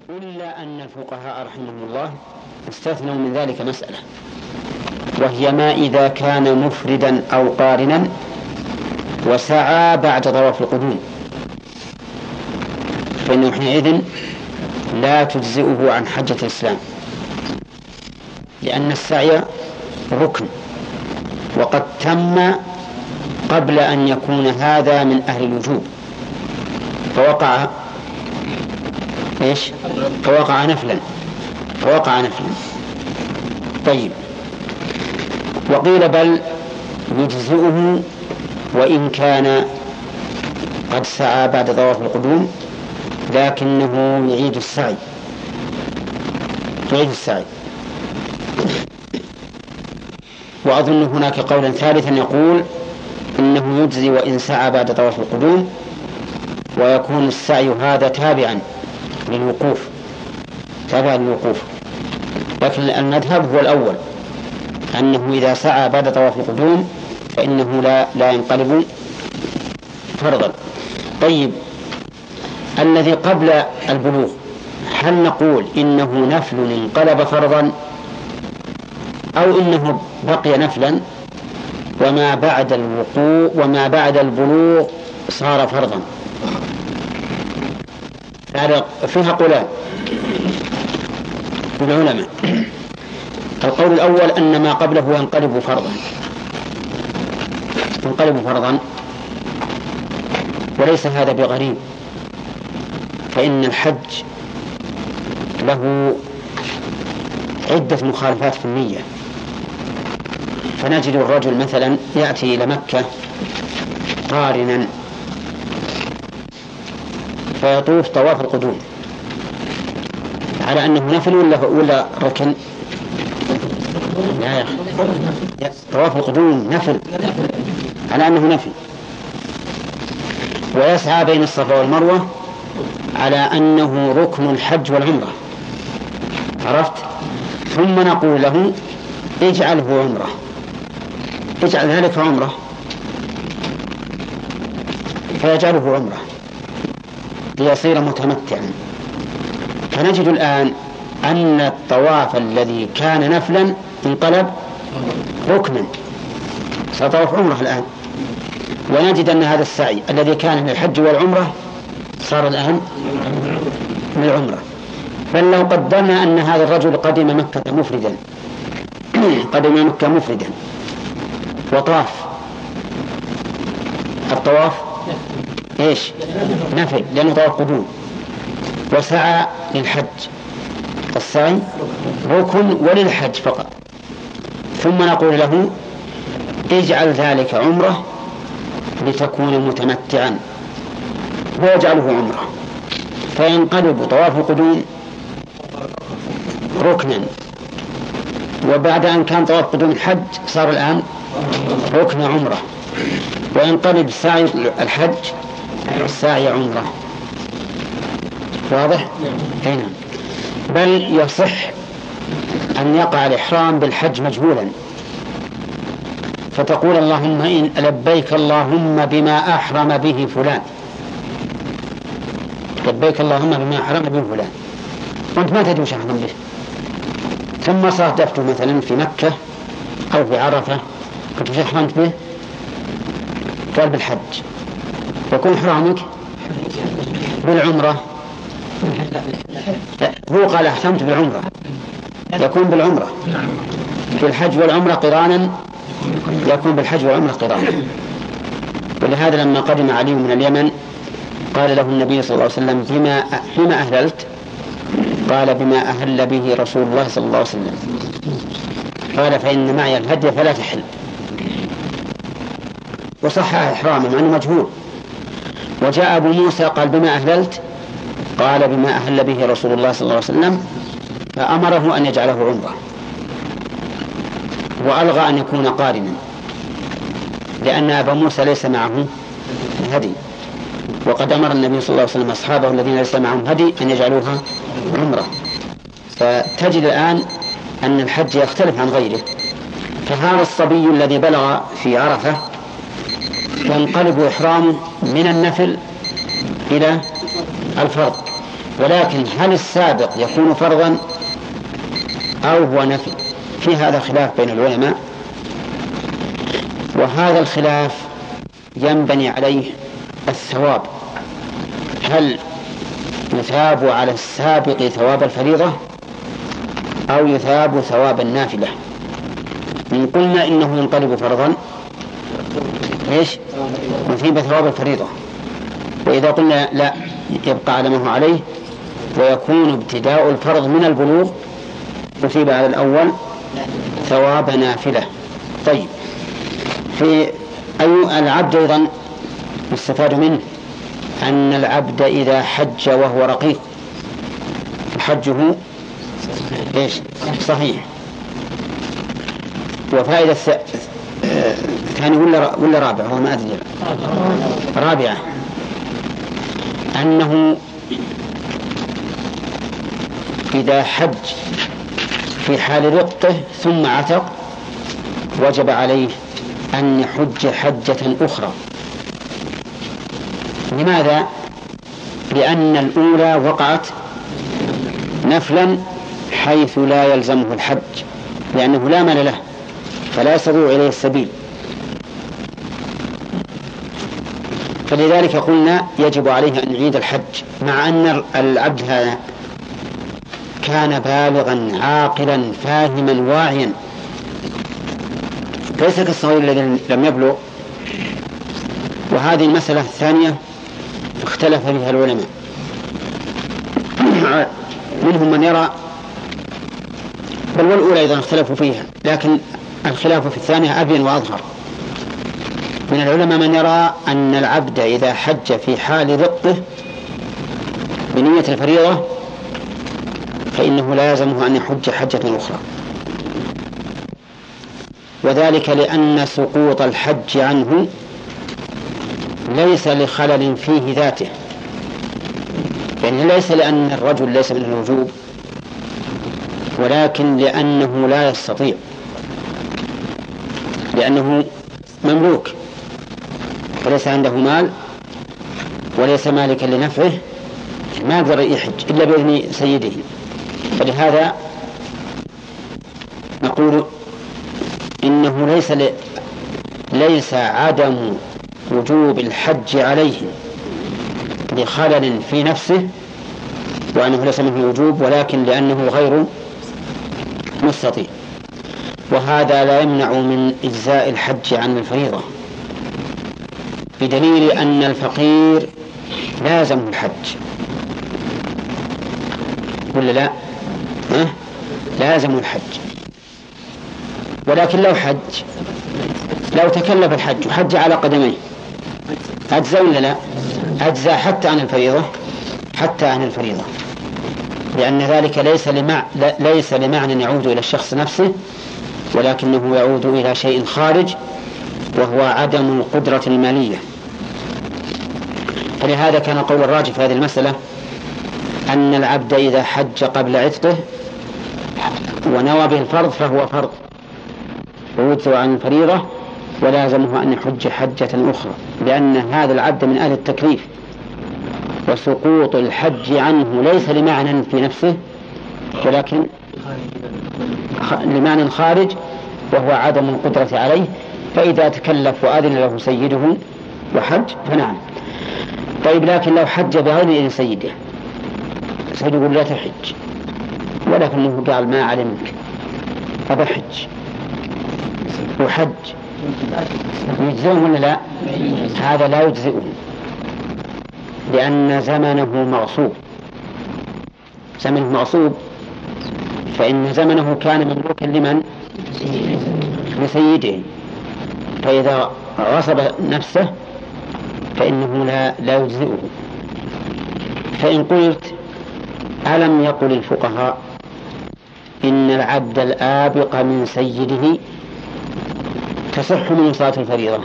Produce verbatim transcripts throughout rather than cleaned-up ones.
إلا أن الفقهاء رحمهم الله استثنوا من ذلك مسألة، وهي ما إذا كان مفردا أو قارنا وسعى بعد طواف القدوم، فإنه حينئذ لا تجزئه عن حجة الإسلام، لأن السعي ركن وقد تم قبل أن يكون هذا من أهل الوجوب، فوقع إيش؟ فوقع نفلا فوقع نفلا طيب، وقيل بل يجزئه وإن كان قد سعى بعد طواف القدوم، لكنه يعيد السعي يعيد السعي وأظن هناك قولا ثالثا يقول إنه يجزي وإن سعى بعد طواف القدوم، ويكون السعي هذا تابعا للوقوف تابعا للوقوف لكن المذهب هو الأول، أنه إذا سعى بعد طواف القدوم فإنه لا, لا ينقلب فرضا. طيب، الذي قبل البلوغ هل نقول إنه نفل انقلب فرضا، أو إنه بقي نفلا وما بعد الوقوع وما بعد البلوغ صار فرضا؟ فيها قولان للعلماء. القول الأول أن ما قبله ينقلب فرضا ينقلب فرضا وليس هذا بغريب، فإن الحج له عدة مخالفات في النية، فنجد الرجل مثلا يأتي إلى مكة قارنا فيطوف طواف القدوم على أنه نفل ولا, ولا ركن؟ لا يا أخي، طواف القدوم نفل على أنه نفل، ويسعى بين الصفا والمروة على أنه ركن الحج والعمرة، عرفت؟ ثم نقول له اجعله عمرة، اجعل ذلك عمرة، فيجعله عمرة ليصير متمتعا. فنجد الآن أن الطواف الذي كان نفلا انقلب ركنا، سطواف عمره الآن، ونجد أن هذا السعي الذي كان للحج والعمرة صار الآن للعمرة. بل لو قدرنا أن هذا الرجل قدم مكة مفردا قدم مكة مفردا وطاف، الطواف إيش؟ نفل لأنه طواف قدوم، وسعى للحج، السعي ركن وللحج فقط، ثم نقول له اجعل ذلك عمرة لتكون متمتعا، ويجعله عمرة، فينقلب طواف القدوم ركنا، وبعد أن كان طواف قدوم الحج صار الآن ركن عمرة، وينقلب سعي الحج سعي عمرة. واضح؟ هنا بل يصح أن يقع الإحرام بالحج مجهولا، فتقول اللهم إن لبيك اللهم بما أحرم به فلان، لبيك اللهم بما أحرم به فلان، وأنت ما تدري وش أحرم به، ثم صادفته مثلا في مكة أو في عرفة، كنت وش أحرمت به؟ قال بالحج، يكون إحرامك بالعمرة. هو قال أحرمت بالعمرة، يكون بالعمرة، في الحج والعمرة قرانا، يكون بالحج والعمرة قرانا. ولهذا لما قدم علي من اليمن قال له النبي صلى الله عليه وسلم بما بما أهللت؟ قال بما أهل به رسول الله صلى الله عليه وسلم. قال فإن معي الهدي فلا تحل، وصح إحرامه مع أنه مجهول. وجاء أبو موسى قال بما أهللت؟ قال بما أهل به رسول الله صلى الله عليه وسلم، فأمره أن يجعله عمرة، وألغى أن يكون قارنا، لأن أبا موسى ليس معه هدي، وقد أمر النبي صلى الله عليه وسلم أصحابه الذين ليس معهم هدي أن يجعلوها عمرة. فتجد الآن أن الحج يختلف عن غيره. فهذا الصبي الذي بلغ في عرفة ينقلب إحرامه من النفل إلى الفرض، ولكن هل السابق يكون فرضا أو هو نفل؟ في هذا خلاف بين العلماء، وهذا الخلاف ينبني عليه الثواب. هل يثاب على السابق ثواب الفريضة أو يثاب ثواب النافلة؟ إن قلنا إنه ينقلب فرضا إيش؟ يثيب ثواب الفريضة، وإذا قلنا لا يبقى على ما هو عليه ويكون ابتداء الفرض من البلوغ يثيب على الأول ثواب نافلة. طيب، في أي العبد أيضا يستفاد منه أن العبد إذا حج وهو رقيق حجه إيش؟ صحيح. وفائدة ثاني ولا ولا رابعة؟ هو ما أدري. رابعة أنه إذا حج في حال رقه ثم عتق وجب عليه أن يحج حجة أخرى. لماذا؟ لأن الأولى وقعت نفلا حيث لا يلزمه الحج، لأنه لا مال له فلا يستطيع إليه السبيل، فلذلك قلنا يجب عليه أن يعيد الحج، مع أن العبد هذا كان بالغا عاقلا فاهما واعيا، ليس كالصغير الذي لم يبلغ. وهذه المسألة الثانية اختلف فيها العلماء، منهم من يرى، بل والأولى أيضا اختلفوا فيها، لكن الخلاف في الثانية أبين وأظهر. من العلماء من يرى أن العبد إذا حج في حال رقه بنية الفريضة فإنه لا يلزمه أن يحج حجة أخرى، وذلك لأن سقوط الحج عنه ليس لخلل فيه ذاته، يعني ليس لأن الرجل ليس من الوجوب، ولكن لأنه لا يستطيع، لأنه مملوك وليس عنده مال وليس مالكا لنفعه، ما يقدر يحج إلا بإذن سيده. فلهذا نقول إنه ليس ل... ليس عدم وجوب الحج عليه لخلل في نفسه وأنه ليس منه وجوب، ولكن لأنه غير مستطيع، وهذا لا يمنع من إجزاء الحج عن الفريضة، بدليل أن الفقير لازم الحج ولا لا؟ أه؟ لازم الحج، ولكن لو حج لو تكلف الحج وحج على قدميه أجزى ولا لا؟ أجزى حتى عن الفريضة، حتى عن الفريضة، لأن ذلك ليس لمع... ليس لمعنى يعود إلى الشخص نفسه، ولكنه يعود إلى شيء خارج وهو عدم القدرة المالية. فلهذا كان قول الراجح في هذه المسألة أن العبد إذا حج قبل عتقه ونوى به الفرض فهو فرض ويجزئ عن الفريضة، ولازمه أن يحج حجة أخرى، لأن هذا العبد من أهل التكليف، وسقوط الحج عنه ليس لمعنى في نفسه ولكن لمعنى خارج وهو عدم القدرة عليه، فإذا تكلف وأذن له سيده وحج فنعم. طيب، لكن لو حج بغير إذن سيده، سيده يقول لا تحج، ولكنه قال ما علمك فبحج وحج، يجزئه ولا لا؟ هذا لا يجزئه، لأن زمنه مغصوب، زمنه مغصوب، فإن زمنه كان مملوكا لمن؟ لسيده، فإذا غصب نفسه فإنه لا, لا يجزئه. فإن قلت ألم يقل الفقهاء إن العبد الآبق من سيده تصح منه صلاة الفريضة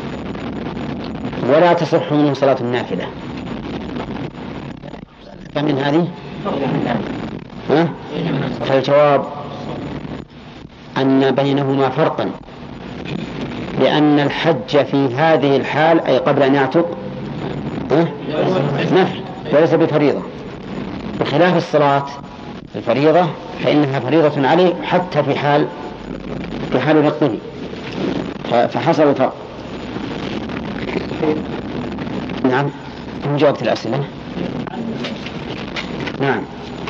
ولا تصح منه صلاة النافلة، فمن هذه ها؟ فالجواب أن بينهما فرقا، لأن الحج في هذه الحال أي قبل أن يعتق نفل وليس بفريضة، بخلاف الصلاة الفريضة فإنها فريضة عليه حتى في حال في حال الرقم، فحصل الفرق. نعم مجاوبة الأسئلة. نعم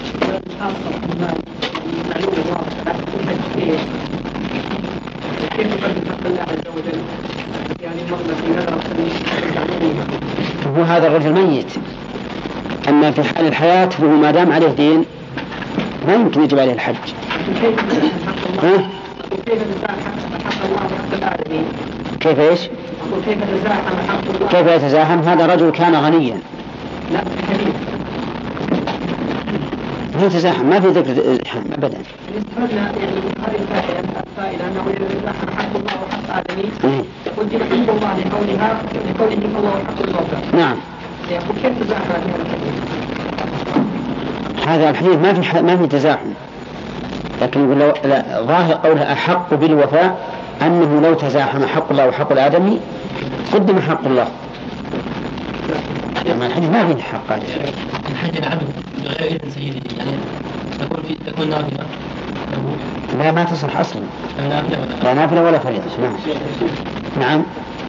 هو هذا الرجل ميت، أما في حال الحياة فهو ما دام عليه دين ما يمكن يجب عليه الحج. ها؟ كيف ايش؟ كيف يتزاحم؟ هذا رجل كان غنيا. ما يتزاحم، ما في ذكر الإزاحام أبدا. استفدنا يعني هذه الفائدة أنه يتزاحم حق الله وحق آدمي يقول دين حق الله لقولها لقوله الله وحق الله. نعم. يقول كيف تزاحم هذا الحديث ما في ما في تزاحم، لكن يقول لو ظاهر قولها أحق بالوفاء أنه لو تزاحم حق الله وحق الآدمي قدم حق الله. أما الحديث ما فيه حق هذا. الحج العبد بغير إذن سيده يعني تكون في تكون نافلة. لا ما تصح أصلا. نافلة لا نافلة ولا فريضة. نعم. نعم.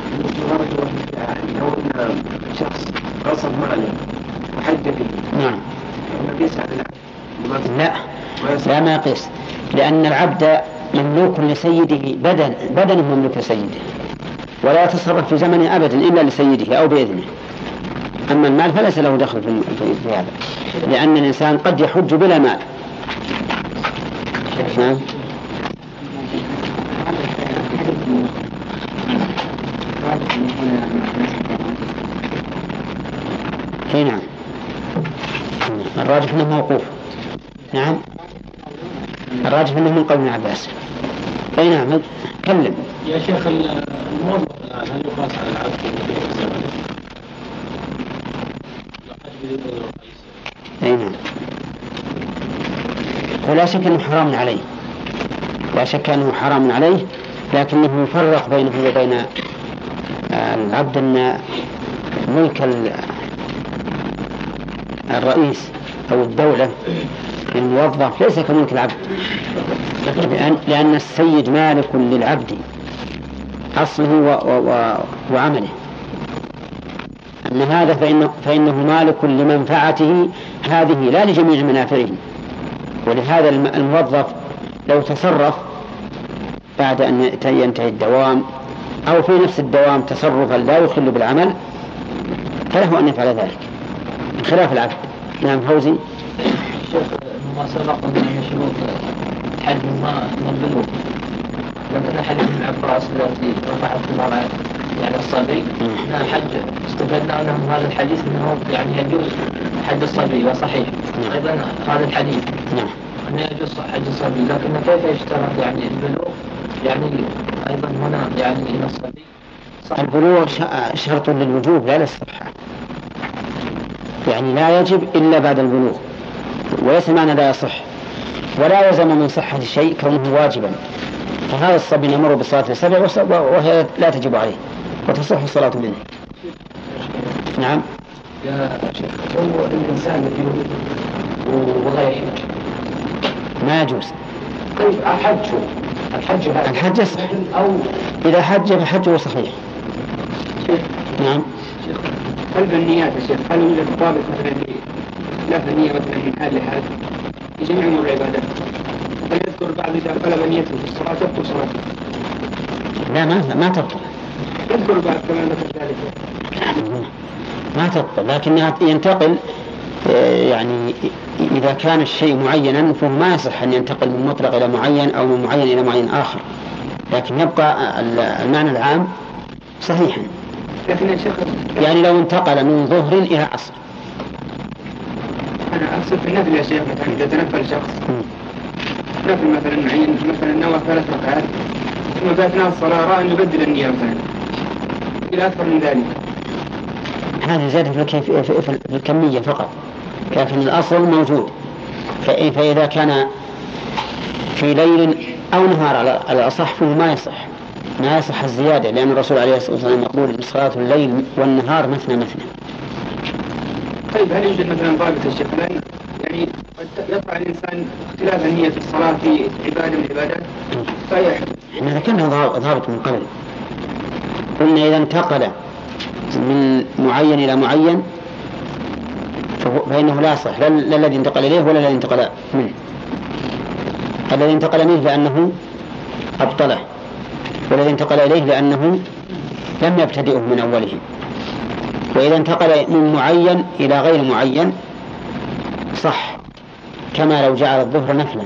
لو أن شخص غصب ماله وحج فيه. نعم. يقيس على لا لا ما يقيس، لأن العبد مملوك لسيده، بدن بدنه مملوك لسيده ولا يتصرف في زمنه أبدا إلا لسيده أو بإذنه. أما المال فليس له دخل في هذا، لأن الإنسان قد يحج بلا مال. نعم. اي نعم الراجح انه موقوف. نعم الراجح انه من قول ابن عباس. اي نعم كلم يا شيخ. الموظف الان هل يقاس على العبد اي نعم ولا شك انه حرام عليه، لا شك انه حرام عليه، لكنه يفرق بينه وبين العبد ان ملك الرئيس أو الدولة الموظف ليس كملك العبد، لأن, لأن السيد مالك للعبد أصله و و وعمله. أما هذا فإنه, فإنه مالك لمنفعته هذه لا لجميع منافعه. ولهذا الموظف لو تصرف بعد أن ينتهي الدوام أو في نفس الدوام تصرفا لا يخل بالعمل فله أن يفعل ذلك خلاف العبد. نعم فوزي. شيخ ما سبق من شروط حج ما نبلغ لكن حديث ابن عباس الذي رفعت المرأة يعني الصبي أن الحج استفدنا أنه هذا الحديث أنه يعني يجوز حج الصبي وصحيح. أيضا هذا الحديث نعم أنه يجوز حج الصبي، لكن كيف يشترط يعني البلوغ يعني أيضا هنا يعني إلى الصبي. البلوغ شرط للوجوب لا للصحة، يعني لا يجب إلا بعد البلوغ، وليس معنى لا يصح، ولا يلزم من صحة الشيء كونه واجبا. فهذا الصبي يمر بالصلاة السبع وهي لا تجب عليه وتصح الصلاة منه. نعم. يا شيخ هو الإنسان يجوز ولا يحج ما يجوز. طيب الحج الحج الحج صحيح أو إذا حج فحجه صحيح. نعم. قلب النيات يا شيخ هل يوجد ضابط مثلا لا النية مثلا من حال لحال في جميع أمور العبادات؟ هل يذكر بعض إذا قلب نيته في الصلاة تبطل صلاته؟ لا ما ما تبطل. يذكر بعض كما ذكر ذلك ما تبطل، لكن ينتقل يعني إذا كان الشيء معينا فهو ما يصح أن ينتقل من مطلق إلى معين أو من معين إلى معين آخر، لكن يبقى المعنى العام صحيحا. لكن يا شيخ يعني لو انتقل من ظهر إلى عصر. أنا أقصد في النفل يا شيخ مثلا إذا تنفل شخص نفل مثلا معين مثلا نوى ثلاث ركعات ثم في أثناء الصلاة رأى أن يبدل النية مثلا إلى أكثر من ذلك، هذه زيادة في, الكيف... في الكمية فقط، لكن الأصل موجود. فإذا كان في ليل أو نهار على الأصح فهو ما يصح ما يصح الزيادة، لأن الرسول عليه الصلاة والسلام يقول صلاة الليل والنهار مثنى مثنى. طيب هل يوجد مثلا ضابط الشيخ؟ لأن يعني يطلع الإنسان اختلاف النية في الصلاة في عبادة من العبادات فيحدث. احنا ذكرنا ضابط من قبل، قلنا إذا انتقل من معين إلى معين فإنه لا يصح، لا الذي انتقل إليه ولا الذي انتقل منه. الذي انتقل منه لأنه أبطله، والذي انتقل إليه لأنه لم يبتدئه من أوله. وإذا انتقل من معين إلى غير معين صح، كما لو جعل الظهر نفلا.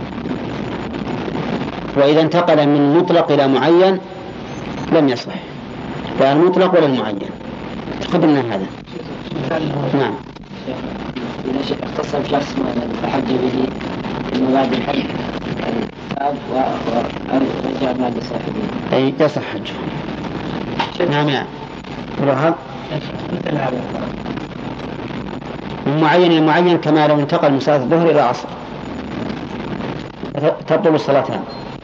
وإذا انتقل من مطلق إلى معين لم يصح، لا المطلق ولا المعين. قدمنا هذا. نعم. إذا شيء اختص بشخص فحج به المواد الحج الثاب ورجع مال صاحبه أي يصح حجه. نعم يا رهاب. من معين إلى معين كما لو انتقل من صلاة الظهر إلى العصر تبطل الصلاتان.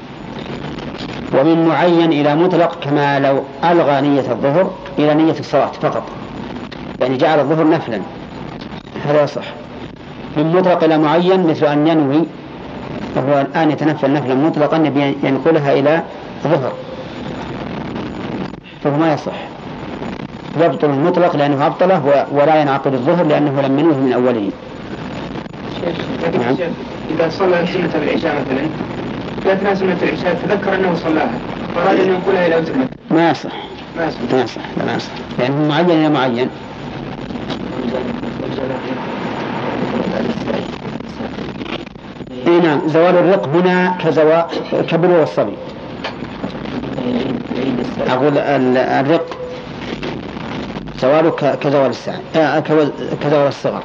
ومن معين إلى مطلق كما لو ألغى نية الظهر إلى نية الصلاة فقط، يعني جعل الظهر نفلا، هذا يصح. من مطلق إلى معين مثل أن ينوي وهو الآن يتنفل نفلا مطلقا ينقلها إلى ظهر فهو ما يصح، يبطل المطلق لأنه أبطله ولا ينعقد الظهر لأنه لم ينوه من أوله. نعم. إذا صلى سنة العشاء مثلا في أثناء سنة العشاء تذكر أنه صلاها فأراد أن ينقلها إلى وتر ما يصح، ما يصح، ما يصح، لا يصح، لأنه معين إلى معين. إيه نعم. زوال الرق هنا كزوال كبلوغ الصبي. أقول الرق زواله كزوال الساعة آه كزوال الصغر.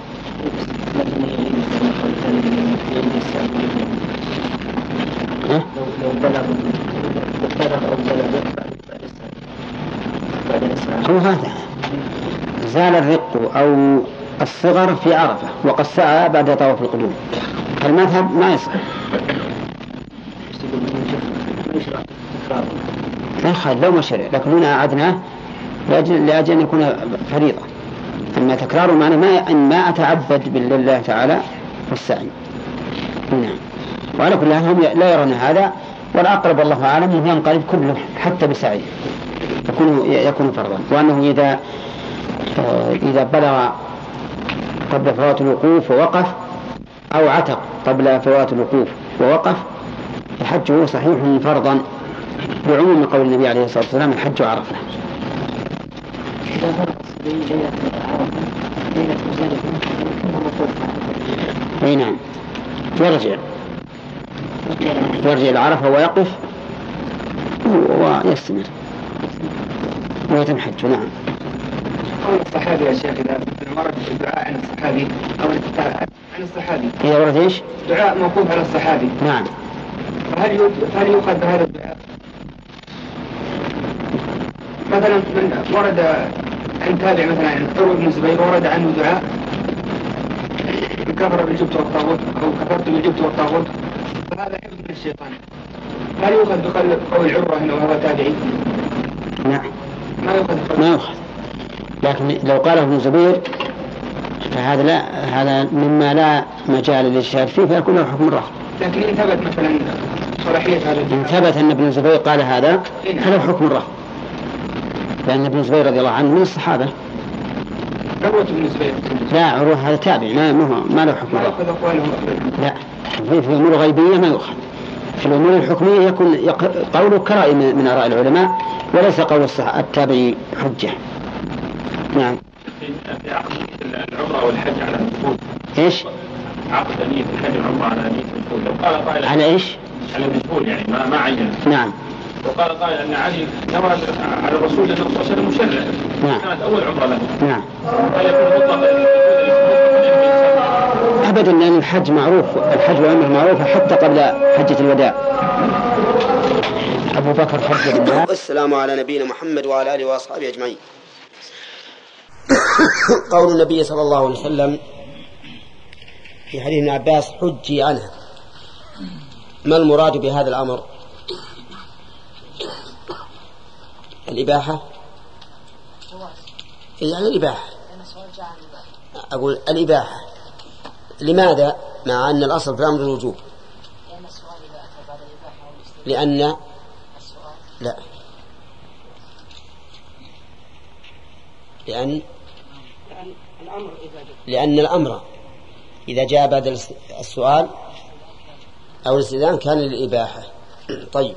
ها؟ هو هذا زال الرق أو الصغر في عرفة وقد سعى بعد طواف القدوم. المذهب ما يصح. لا خير لو ما شرع، لكن هنا أعدناه لأجل, لأجل أن يكون فريضة. أما تكراره معنى ما أن ما أتعبد بالله تعالى والسعي. نعم. وعلى كل حال هم لا يرون هذا، والأقرب الله أعلم أنه ينقلب كله حتى بسعيه يكون يكون فرضا، وأنه إذا إذا بلغ قبل فوات الوقوف ووقف أو عتق قبل فوات الوقوف ووقف فحجه صحيح فرضا بعموم قول النبي عليه الصلاة والسلام الحج عرفة. أي نعم. يرجع يرجع العرفة ويقف ويستمر ويتم حجه. نعم. قول الصحابي يا شيخ إذا ورد الدعاء عن الصحابي أو عن الصحابي إذا ورد إيش؟ دعاء موقوف على الصحابي. نعم. فهل هل يؤخذ بهذا الدعاء؟ مثلا من ورد عن تابع مثلا عن عروة بن الزبير ورد عنه دعاء كفر بالجبت والطاغوت أو كفرت بالجبت والطاغوت فهذا حفظ من الشيطان، هل يؤخذ بقول عروة أنه هو تابعي؟ نعم. ما يؤخذ ما يؤخذ، لكن لو قاله ابن زبير فهذا لا هذا مما لا مجال للشهاد فيه فيكون له حكم الرفض. لكن إن ثبت مثلا صلاحية هذا إن ثبت أن ابن زبير قال هذا فله حكم الرفض، لأن ابن زبير رضي الله عنه من الصحابة. عروة بن الزبير لا عروة هذا تابع ما ما له حكم الرفض. لا في في الأمور الغيبية ما يؤخذ، في الأمور الحكمية يكون قوله كرأي من آراء العلماء وليس قول التابعي حجة. نعم. في عقد العمرة والحج على المفروض. إيش؟ عقد نية الحج والعمرة على نية المفروض. لو قال قائل على إيش؟ على المفروض يعني ما ما عين. نعم. وقال قائل أن علي نوى على الرسول أنه صلى الله عليه وسلم مشرع. نعم. كانت أول عمرة له. نعم. هل يكون مطلق؟ أبدا، لأن الحج معروف، الحج والعمرة معروفة حتى قبل حجة الوداع. أبو بكر حج بالله. والسلام على نبينا محمد وعلى آله وأصحابه أجمعين. قول النبي صلى الله عليه وسلم في حديث ابن عباس حجي عنها، ما المراد بهذا الأمر؟ الإباحة؟ يعني الإباحة، أقول الإباحة لماذا مع أن الأصل في الأمر الوجوب؟ لأن السؤال إذا أتى بعد الإباحة والاستئذان. لأن السؤال لا لأن لأن الأمر إذا جاء لأن الأمر إذا جاء بعد السؤال أو الاستئذان كان للإباحة. طيب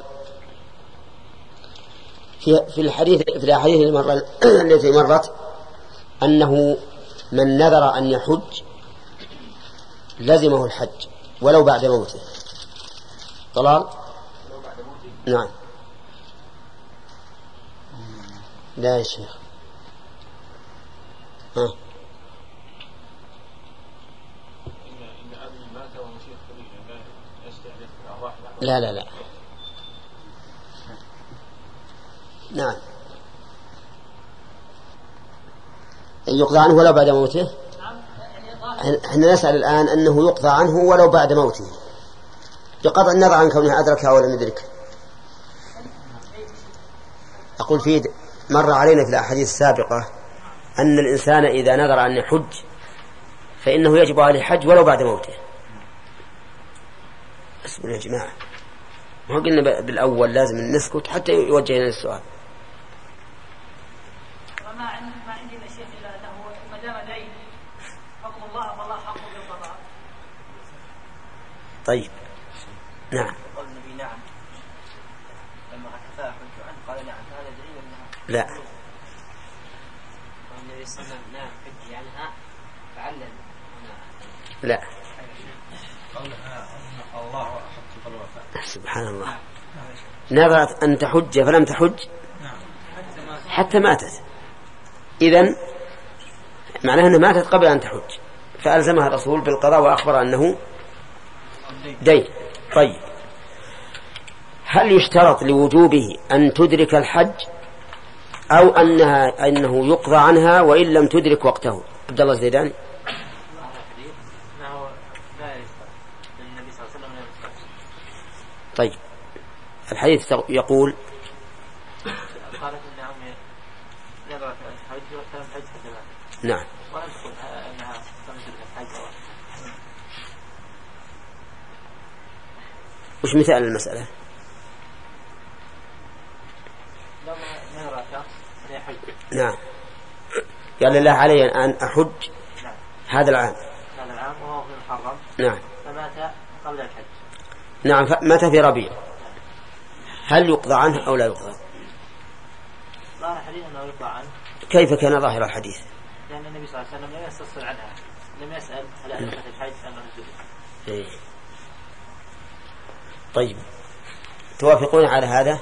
في في الحديث في الأحاديث المرة التي مرت أنه من نذر أن يحج لزمه الحج ولو بعد موته. طلال نعم لا يا شيخ ها لا لا لا نعم يقضى عنه ولو بعد موته. احنا نسأل الآن أنه يقضى عنه ولو بعد موته بقطع النظر عن كونه أدركها ولم يدركها. أقول فيه مر علينا في الأحاديث السابقة أن الإنسان إذا نذر أن يحج فإنه يجب عليه الحج ولو بعد موته. اسمعوا يا جماعة ما قلنا بالأول لازم نسكت حتى يوجه لنا السؤال. وما عندي ما عندي شيخ إلا أنه ما دام دين حكم الله فالله حق بالقضاء. طيب نعم قال النبي نعم لما حكى حج عنه قال نعم هذا دليل نعم. لا قال النبي صلى الله عليه وسلم نعم حج عنها فعلل لا قولها الله أحق بالوفاء. سبحان الله نذرت أن تحج فلم تحج حتى ماتت. إذن معناه أنها ماتت قبل أن تحج فألزمها الرسول بالقضاء وأخبر أنه دين. طيب هل يشترط لوجوبه أن تدرك الحج أو أنها أنه يقضى عنها وإن لم تدرك وقته؟ عبد الله الزيداني. طيب الحديث يقول قالت إن عمي نذرت الحج ولم تحج حتى ماتت. نعم ولم تقل أنها لم تدرك الحج. وش مثال المسألة؟ لما نذر شخص أن يحج نعم قال لله علي أن أحج نعم. هذا العام هذا العام وهو في محرم نعم فمات قبل الحج. نعم مات في ربيع هل يقضى عنه أو لا يقضى؟ ظاهر الحديث أنه يقضى عنه. كيف كان ظاهر الحديث؟ لأن النبي صلى الله عليه وسلم لم يستفسر عنها لم يسأل هل أدركت الحج أم لم تدرك. إيه. طيب توافقون على هذا؟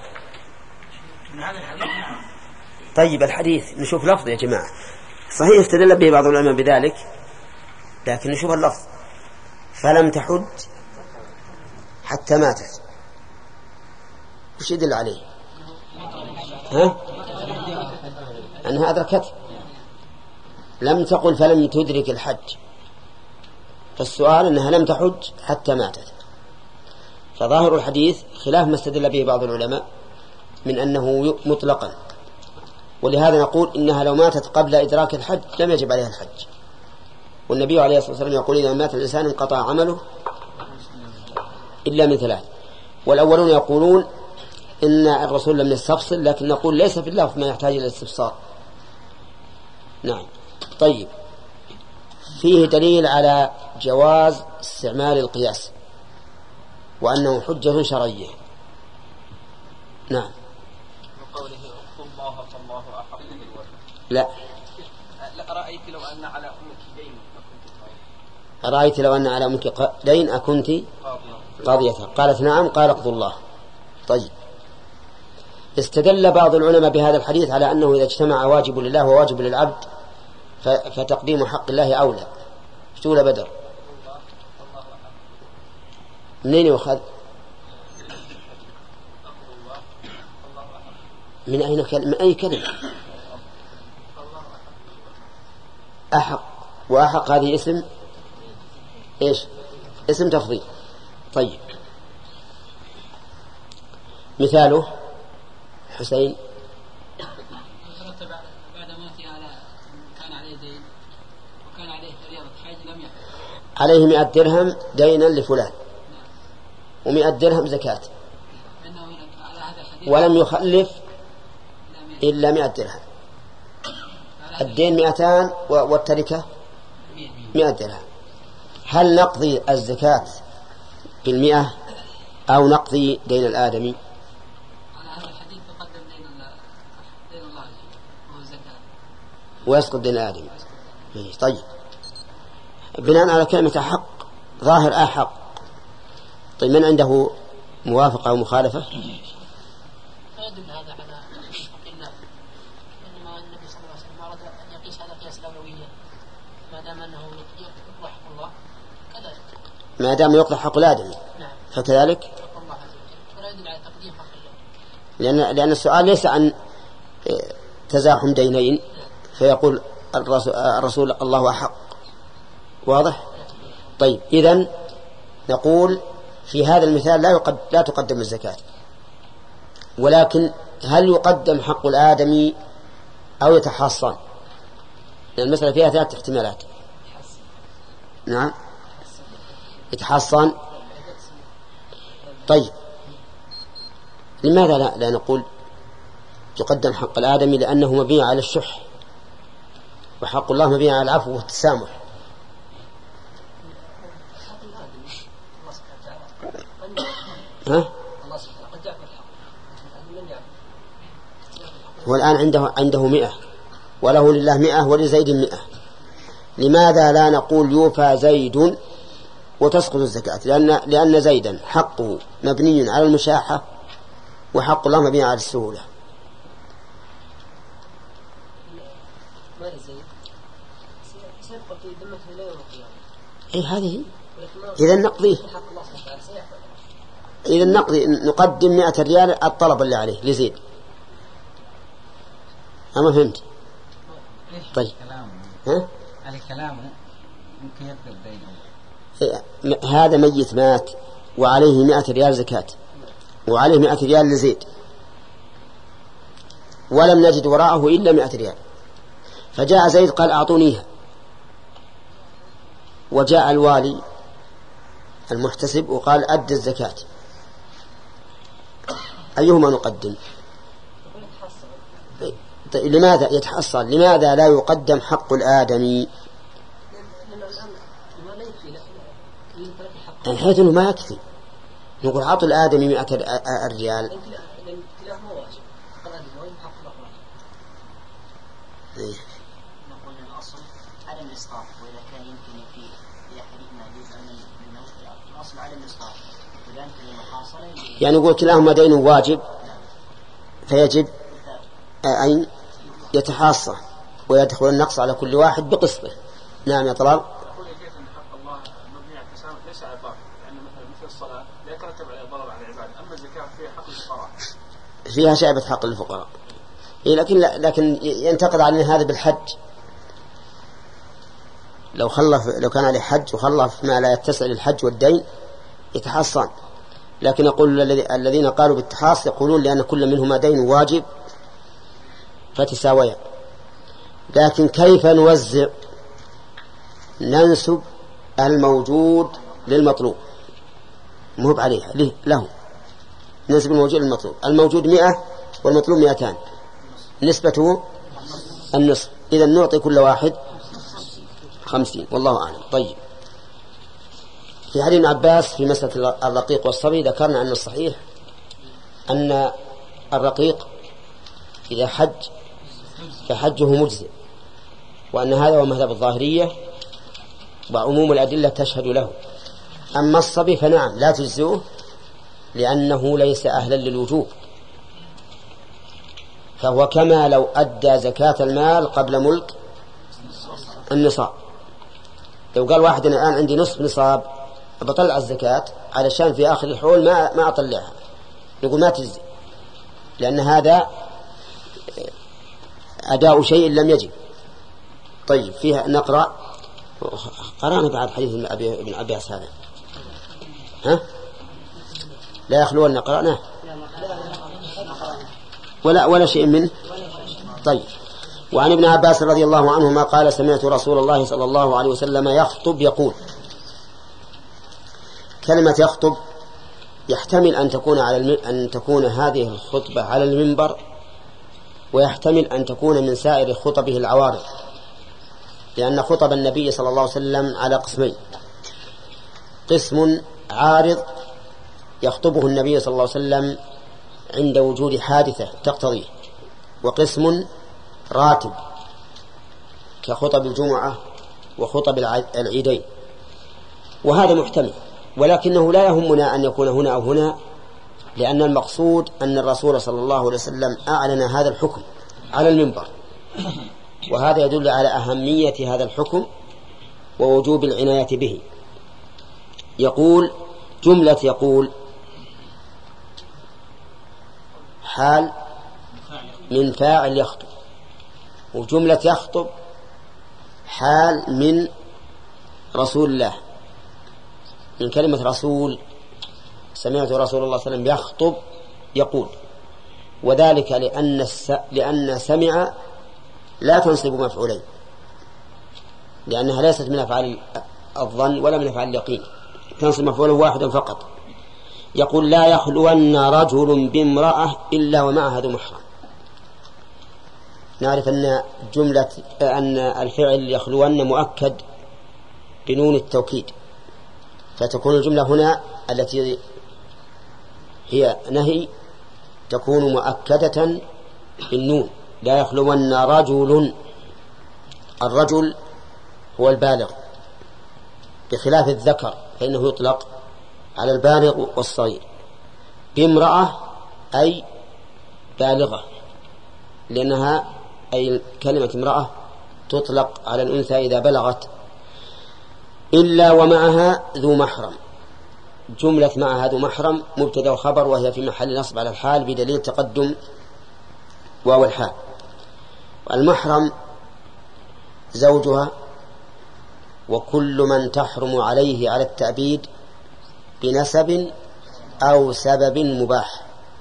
طيب الحديث نشوف لفظ يا جماعة. صحيح استدل به بعض العلماء بذلك لكن نشوف اللفظ فلم تحج حتى ماتت وش يدل عليه؟ ها؟ أنها أدركته. لم تقل فلم تدرك الحج فالسؤال أنها لم تحج حتى ماتت. فظاهر الحديث خلاف ما استدل به بعض العلماء من أنه مطلقا ولهذا نقول إنها لو ماتت قبل إدراك الحج لم يجب عليها الحج. والنبي عليه الصلاة والسلام يقول إذا مات الإنسان انقطع عمله إلا من ثلاث. والأولون يقولون إن الرسول لم يستفصل لكن نقول ليس في اللفظ ما يحتاج إلى الاستفسار. نعم. طيب فيه دليل على جواز استعمال القياس وأنه حجة شرعية. نعم. وقوله الله فالله أحق بالوفاء. لا رأيت لو أن على أمك دين أرأيت لو أن على أمك دين أكنت قاضية؟ قالت نعم. قال اقضوا الله. طيب استدل بعض العلماء بهذا الحديث على أنه إذا اجتمع واجب لله وواجب للعبد فتقديم حق الله أولى. اشتغل بدر منين يؤخذ؟ من أين كلمة؟ من أي كلمة؟ أحق وأحق هذه اسم إيش؟ اسم تفضيل. طيب مثاله حسين ترتب بعد موته على كان عليه دين وكان عليه فريضة حج لم يحج عليه مئة درهم دينا لفلان ومئة درهم زكاة ولم يخلف إلا مئة درهم، الدين مئتان والتركة مئة درهم، هل نقضي الزكاة بالمئة أو نقضي دين الآدمي؟ على هذا الحديث تقدم دين دين الله وهو الزكاة ويسقط دين الآدمي. طيب، بناء على كلمة حق ظاهر أحق، طيب من عنده موافقة أو مخالفة؟ لا يدل هذا على حق الله، إنما النبي صلى الله عليه وسلم أراد أن يقيس هذا قياس الأولوية، ما دام أنه يقضى حق الله كذلك، ما دام يقضى حق الآدمي فكذلك، ولا يدل على تقديم حق الله، لأن لأن السؤال ليس عن تزاحم دينين فيقول الرسول الله أحق، واضح؟ طيب، إذن نقول في هذا المثال لا يقد لا تقدم الزكاة، ولكن هل يقدم حق الآدمي أو يتحصن؟ لأن المسألة فيها ثلاث احتمالات. نعم، يتحصن. طيب، لماذا لا, لا نقول يقدم حق الآدمي؟ لأنه مبني على الشح، وحق الله مبني على العفو والتسامح. ها؟ هو الآن عنده عنده مئة وله لله مئة ولزيد مئة، لماذا لا نقول يوفى زيد وتسقط الزكاة؟ لأن لأن زيدا حقه مبني على المشاحة وحق الله مبني على السهولة. إيه هذه إذا نقضيه، إذا نقضي نقدم مئة ريال الطلب اللي عليه لزيد. أما فهمت؟ طيب، ها؟ على كلامه ممكن يقبل دينه. هذا ميت مات وعليه مئة ريال زكاة وعليه مئة ريال لزيد، ولم نجد وراءه إلا مئة ريال، فجاء زيد قال أعطونيها، وجاء الوالي المحتسب وقال أد الزكاة، أيهما نقدم؟ لماذا يتحصل؟ لماذا لا يقدم حق الآدمي؟ حيث أنه ما يكفي نقول عطوا الآدمي مئة الريال. نقول الأصل عدم الإسقاط، وإذا كان يمكن في في أحدهما جزء من الأصل عدم الإسقاط، وإذا يمكن المحاصرة يعني نقول كلاهما دين واجب فيجب أن يتحاصى ويدخل النقص على كل واحد بقسطه. نعم يا طلال. أقول كيف أن حق الله مبني على التسامح ليس على الضرر، لأن مثلا مثل الصلاة لا يترتب عليها ضرر على العباد، أما الزكاة فيها حق الفقراء، فيها شعبة حق الفقراء. إيه لكن لكن ينتقد علينا هذا بالحج، لو خلف لو كان عليه حج وخلف ما لا يتسع للحج والدين يتحصن، لكن يقول الذين قالوا بالتحاص يقولون لأن كل منهما دين واجب فتساويا. لكن كيف نوزع؟ ننسب الموجود للمطلوب، مهب عليها له، ننسب الموجود للمطلوب، الموجود مئة والمطلوب مئتان، نسبته النصف، إذا نعطي كل واحد خمسين، والله أعلم. طيب، في حديث ابن عباس في مسألة الرقيق والصبي ذكرنا أن الصحيح أن الرقيق إذا حج فحجه مجزئ، وأن هذا هو مذهب الظاهرية وعموم الأدلة تشهد له. أما الصبي فنعم لا تجزئه لأنه ليس أهلا للوجوب، فهو كما لو أدى زكاة المال قبل ملك النصاب. لو قال واحد أنا الآن عندي نصف نصاب بطلع الزكاة علشان في آخر الحول ما ما أطلعها، نقول ما تجزي، لأن هذا أداء شيء لم يجب. طيب، فيها نقرأ، قرأنا بعد حديث ابن عباس هذا، ها لا يخلون قرأناه ولا ولا شيء منه. طيب، وعن ابن عباس رضي الله عنهما قال سمعت رسول الله صلى الله عليه وسلم يخطب يقول كلمة يخطب يحتمل أن تكون على الم... أن تكون هذه الخطبة على المنبر، ويحتمل أن تكون من سائر خطبه العوارض، لأن خطب النبي صلى الله عليه وسلم على قسمين: قسم عارض يخطبه النبي صلى الله عليه وسلم عند وجود حادثة تقتضيه، وقسم راتب كخطب الجمعة وخطب العيدين، وهذا محتمل، ولكنه لا يهمنا أن يكون هنا أو هنا، لأن المقصود أن الرسول صلى الله عليه وسلم أعلن هذا الحكم على المنبر، وهذا يدل على أهمية هذا الحكم ووجوب العناية به. يقول جملة يقول حال من فاعل يخطب، وجملة يخطب حال من رسول الله، من كلمة رسول. سمعت رسول الله صلى الله عليه وسلم يخطب يقول، وذلك لأن, الس... لأن سمع لا تنصب مفعولين، لأنها ليست من أفعال الظن ولا من أفعال اليقين، تنصب مفعول واحد فقط. يقول لا يخلون رجل بامرأة إلا ومعها ذو محرم. نعرف أن جملة أن الفعل يخلون مؤكد بنون التوكيد، فتكون الجملة هنا التي هي نهي تكون مؤكدة بالنون. لا يخلون رجل، الرجل هو البالغ، بخلاف الذكر فإنه يطلق على البالغ والصغير. بامرأة أي بالغة، لأنها أي كلمة امرأة تطلق على الأنثى إذا بلغت. إلا ومعها ذو محرم، جملة معها ذو محرم مبتدأ وخبر، وهي في محل نصب على الحال بدليل تقدم واو الحال. المحرم زوجها وكل من تحرم عليه على التأبيد بنسب أو سبب مباح،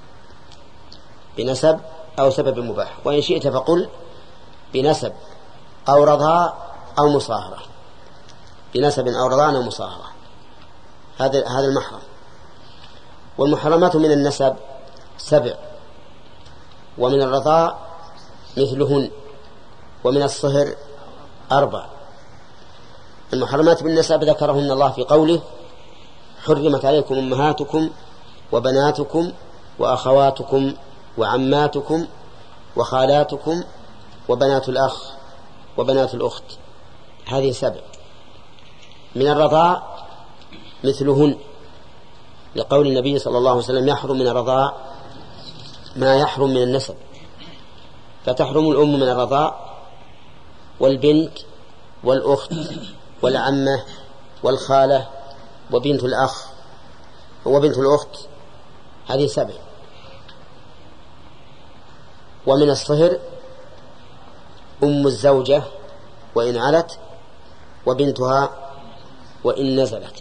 بنسب أو سبب مباح، وإن شئت فقل بنسب أو رضاء أو مصاهرة، بنسب أو رضاء أو مصاهرة. هذا هذا المحرم. والمحرمات من النسب سبع، ومن الرضاء مثلهن، ومن الصهر أربع. المحرمات بالنسب ذكرهن الله في قوله حرمت عليكم أمهاتكم وبناتكم وأخواتكم وعماتكم وخالاتكم وبنات الأخ وبنات الأخت، هذه سبع. من الرضاء مثلهن، لقول النبي صلى الله عليه وسلم يحرم من الرضاء ما يحرم من النسب، فتحرم الأم من الرضاء والبنت والأخت والعمة والخالة وبنت الأخ وبنت الأخت، هذه سبع. ومن الصهر أم الزوجة وإن علت، وبنتها وإن نزلت.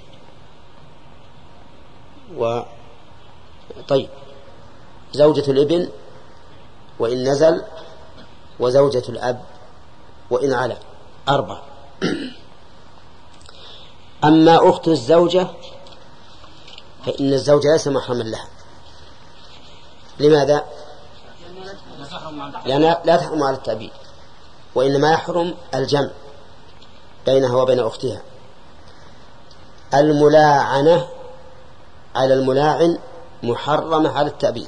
و طيب زوجة الابن وإن نزل، وزوجة الأب وإن على، أربع. أما أخت الزوجة فإن الزوجة ليس محرما لها. لماذا؟ لأن لا تحرم على التأبيد، وإنما يحرم الجمع بينها وبين أختها. الملاعنة على الملاعن محرمة على التأبيد،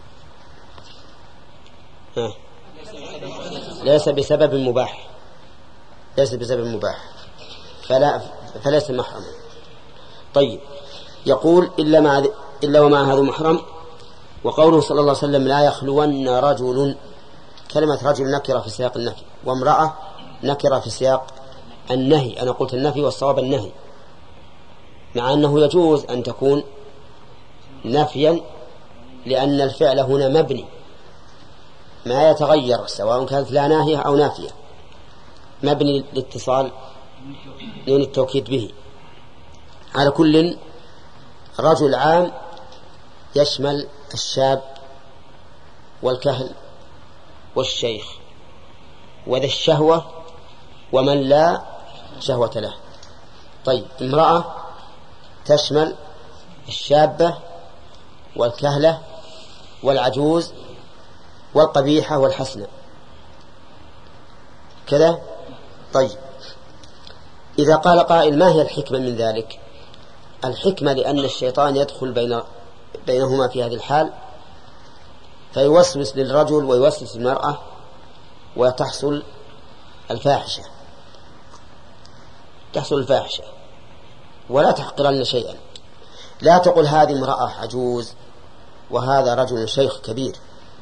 ليس بسبب مباح، ليس بسبب مباح فلا فليس محرما. طيب يقول إلا مع إلا ومع هذا محرم. وقوله صلى الله عليه وسلم لا يخلون رجل، كلمة رجل نكرة في سياق النفي، وامرأة نكرة في سياق النهي. أنا قلت النفي والصواب النهي، مع أنه يجوز أن تكون نفيا، لأن الفعل هنا مبني ما يتغير سواء كانت لا ناهية أو نافية، مبني لاتصال لين التوكيد به. على كل رجل عام يشمل الشاب والكهل والشيخ وذا الشهوة ومن لا شهوة له. طيب امرأة تشمل الشابة والكهلة والعجوز والقبيحة والحسنة كذا. طيب إذا قال قائل ما هي الحكمة من ذلك؟ الحكمة لأن الشيطان يدخل بين بينهما في هذه الحال فيوسوس للرجل ويوسوس للمرأة وتحصل الفاحشة تحصل الفاحشة ولا تحقرن شيئا. لا تقل هذه امرأة عجوز وهذا رجل شيخ كبير،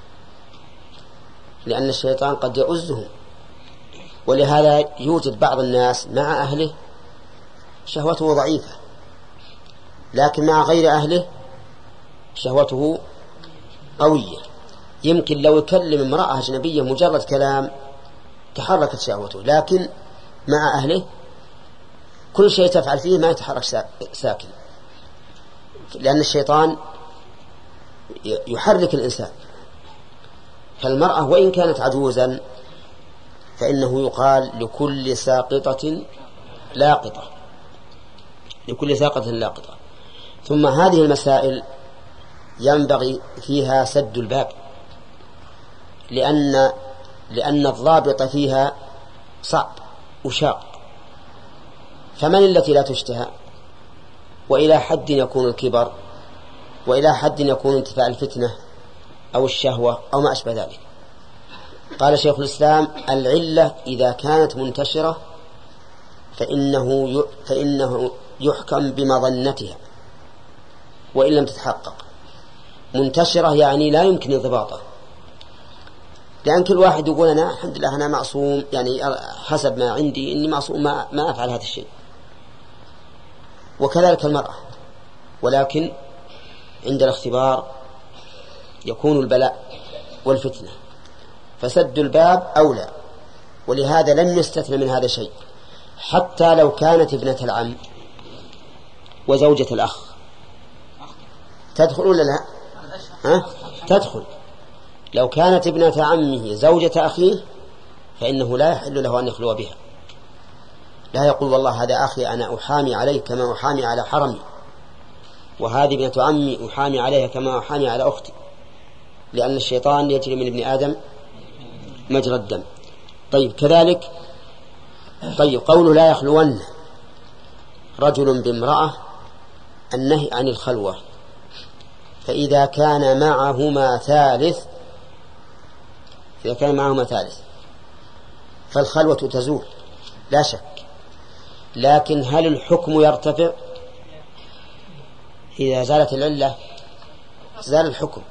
لأن الشيطان قد يؤزهم. ولهذا يوجد بعض الناس مع أهله شهوته ضعيفة، لكن مع غير أهله شهوته قوية. يمكن لو يكلم امرأة أجنبية مجرد كلام تحركت شهوته، لكن مع أهله كل شيء تفعل فيه ما يتحرك ساكن، لأن الشيطان يحرك الإنسان. فالمرأة وإن كانت عجوزا فإنه يقال لكل ساقطة لاقطة، لكل ساقطة لاقطة. ثم هذه المسائل ينبغي فيها سد الباب، لأن لأن الضابط فيها صعب وشاق. فمن التي لا تشتهى؟ وإلى حد يكون الكبر، وإلى حد يكون انتفاع الفتنة أو الشهوة أو ما أشبه ذلك. قال شيخ الإسلام العلة إذا كانت منتشرة فإنه فإنه يحكم بمظنتها وإن لم تتحقق. منتشرة يعني لا يمكن انضباطها، لأن كل واحد يقول أنا الحمد لله أنا معصوم، يعني حسب ما عندي إني معصوم ما, ما أفعل هذا الشيء. وكذلك المرأة، ولكن عند الاختبار يكون البلاء والفتنة، فسد الباب أولى. ولهذا لم يستثنى من هذا شيء، حتى لو كانت ابنة العم وزوجة الأخ تدخل ولا لا؟ ها؟ تدخل. لو كانت ابنة عمه زوجة أخيه فإنه لا يحل له أن يخلو بها، لا يقول والله هذا أخي أنا أحامي عليه كما أحامي على حرمي، وهذه ابنة عمي أحامي عليها كما أحامي على أختي، لأن الشيطان يجري من ابن آدم مجرى الدم. طيب كذلك طيب قوله لا يخلون رجل بامرأة النهي عن الخلوة، فإذا كان معهما ثالث إذا كان معهما ثالث فالخلوة تزول لا شك، لكن هل الحكم يرتفع؟ إذا زالت العلة زال الحكم،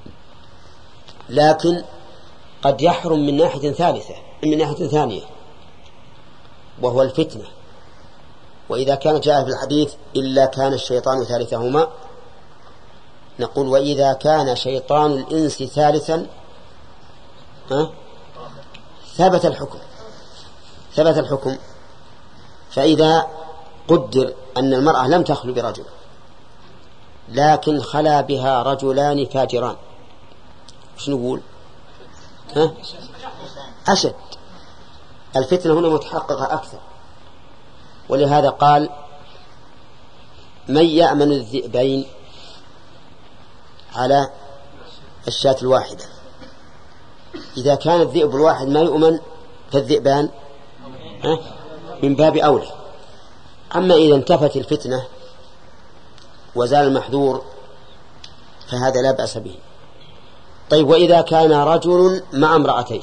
لكن قد يحرم من ناحية ثالثة من ناحية ثانية وهو الفتنة. وإذا كان جاء في الحديث إلا كان الشيطان ثالثهما، نقول وإذا كان شيطان الإنس ثالثا ها ثبت الحكم ثبت الحكم فإذا قدر أن المرأة لم تخلو برجل لكن خلا بها رجلان فاجران، شو نقول؟ ها؟ أشد، الفتنة هنا متحققة أكثر. ولهذا قال من يأمن الذئبين على الشاة الواحدة؟ إذا كان الذئب الواحد ما يؤمن فالذئبان ها؟ من باب أولى. أما إذا انتفت الفتنة وزال المحذور فهذا لا بأس به. طيب وإذا كان رجل مع امرأتين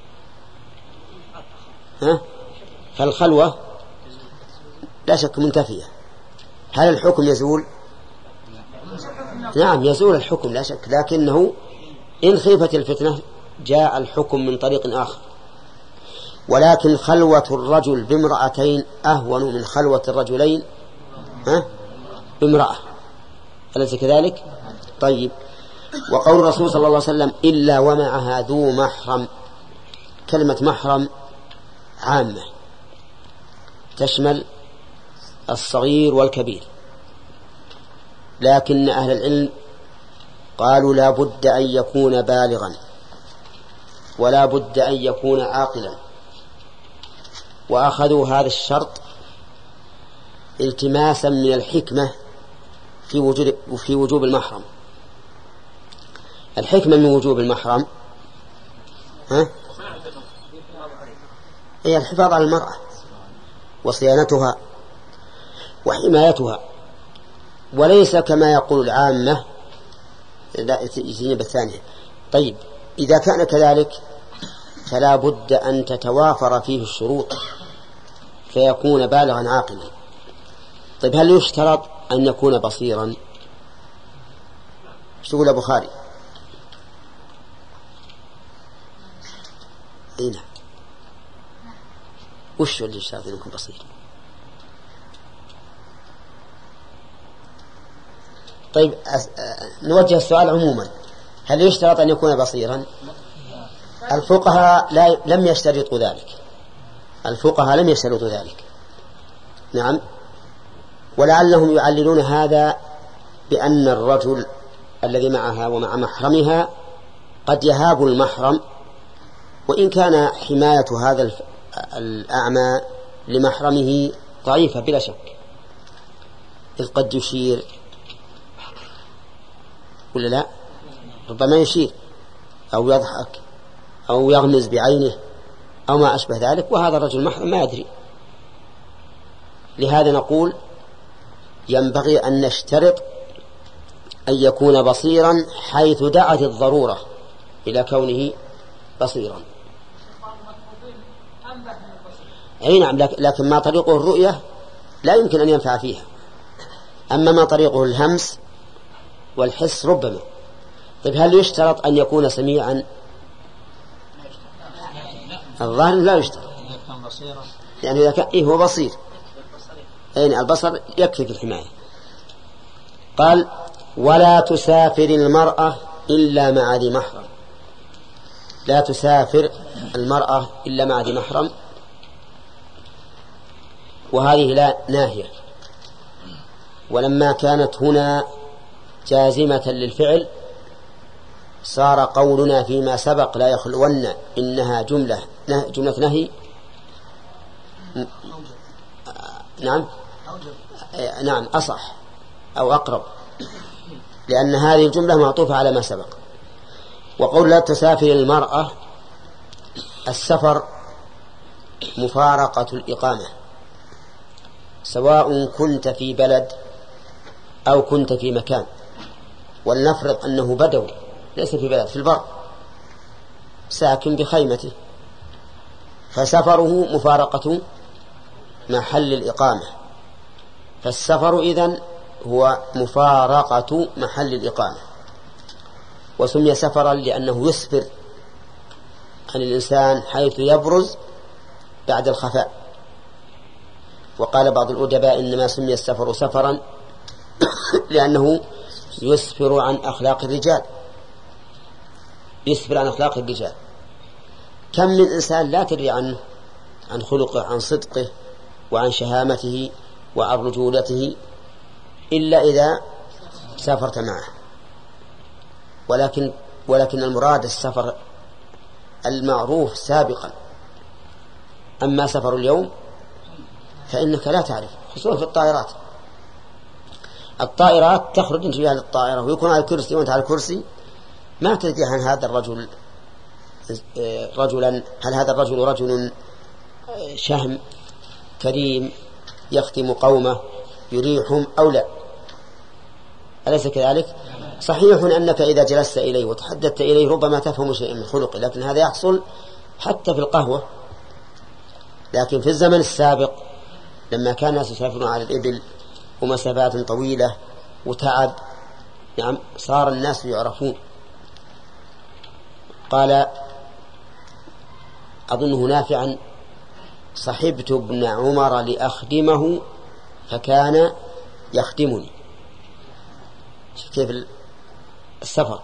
ها؟ فالخلوة لا شك منتفية، هل الحكم يزول؟ نعم يزول الحكم لا شك، لكنه إن خيفت الفتنة جاء الحكم من طريق آخر. ولكن خلوة الرجل بامرأتين أهون من خلوة الرجلين ها؟ بامرأة، أليس كذلك؟ طيب وقول الرسول صلى الله عليه وسلم إلا ومعها ذو محرم، كلمة محرم عامة تشمل الصغير والكبير، لكن أهل العلم قالوا لا بد أن يكون بالغا ولا بد أن يكون عاقلا، وأخذوا هذا الشرط التماسا من الحكمة في وجوب في وجوب المحرم. الحكمة من وجوب المحرم ها؟ هي الحفاظ على المرأة وصيانتها وحمايتها، وليس كما يقول العامة يزين بالثانية. طيب إذا كان كذلك فلا بد أن تتوافر فيه الشروط فيكون بالغا عاقلا. طيب هل يشترط أن يكون بصيرا؟ شو يقول البخاري؟ إيه وش اللي يشترط أن يكون بصير؟ طيب نوجه السؤال عموما، هل يشترط أن يكون بصيرا؟ الفقهاء لا لم يشترطوا ذلك، الفقهاء لم يشترطوا ذلك. نعم، ولعلهم يعللون هذا بأن الرجل الذي معها ومع محرمها قد يهاب المحرم، وإن كان حماية هذا الأعمى لمحرمه ضعيفة بلا شك، إذ قد يشير ولا لا، ربما يشير أو يضحك أو يغمز بعينه أو ما أشبه ذلك، وهذا الرجل محرم ما يدري. لهذا نقول ينبغي أن نشترط أن يكون بصيرا حيث دعت الضرورة إلى كونه بصيرا. أي نعم، لكن ما طريقه الرؤية لا يمكن أن ينفع فيها، أما ما طريقه الهمس والحس ربما. طيب هل يشترط أن يكون سميعا؟ الظاهر لا يشترط، يعني إذا كان إيه هو بصير، أين البصر يكفي في الحماية. قال ولا تسافر المرأة إلا مع ذي محرم، لا تسافر المرأة إلا مع ذي محرم، وهذه لا ناهية، ولما كانت هنا جازمة للفعل صار قولنا فيما سبق لا يخلون إنها جملة جملة نهي. نعم نعم أصح أو أقرب، لأن هذه الجملة معطوفة على ما سبق. وقول لا تسافر المرأة، السفر مفارقة الإقامة، سواء كنت في بلد أو كنت في مكان. ولنفرض أنه بدو ليس في بلد، في البر ساكن بخيمته، فسفره مفارقة محل الإقامة، فالسفر إذن هو مفارقة محل الإقامة. وسمي سفرا لأنه يسفر عن الإنسان حيث يبرز بعد الخفاء. وقال بعض الأدباء إنما سمي السفر سفرا لأنه يسفر عن أخلاق الرجال، يسفر عن أخلاق الرجال. كم من إنسان لا تدري عنه، عن خلقه، عن صدقه، وعن شهامته، وعن رجولته، إلا إذا سافرت معه. ولكن ولكن المراد السفر المعروف سابقا. أما سفر اليوم فإنك لا تعرف، خصوصا في الطائرات. الطائرات تخرج انت بها للطائرة ويكون على الكرسي وانت على الكرسي، ما تدري عن هذا الرجل رجلا، هل هذا الرجل رجل شهم كريم يخدم قومه يريحهم أو لا. أليس كذلك؟ صحيح أنك إذا جلست إليه وتحدثت إليه ربما تفهم شيئا من خلقه، لكن هذا يحصل حتى في القهوة. لكن في الزمن السابق لما كان الناس يسافرون على الإبل ومسافات طويلة وتعب، نعم، صار الناس يعرفون. قال أظنه نافعا: صحبت ابن عمر لأخدمه فكان يخدمني. كيف السفر.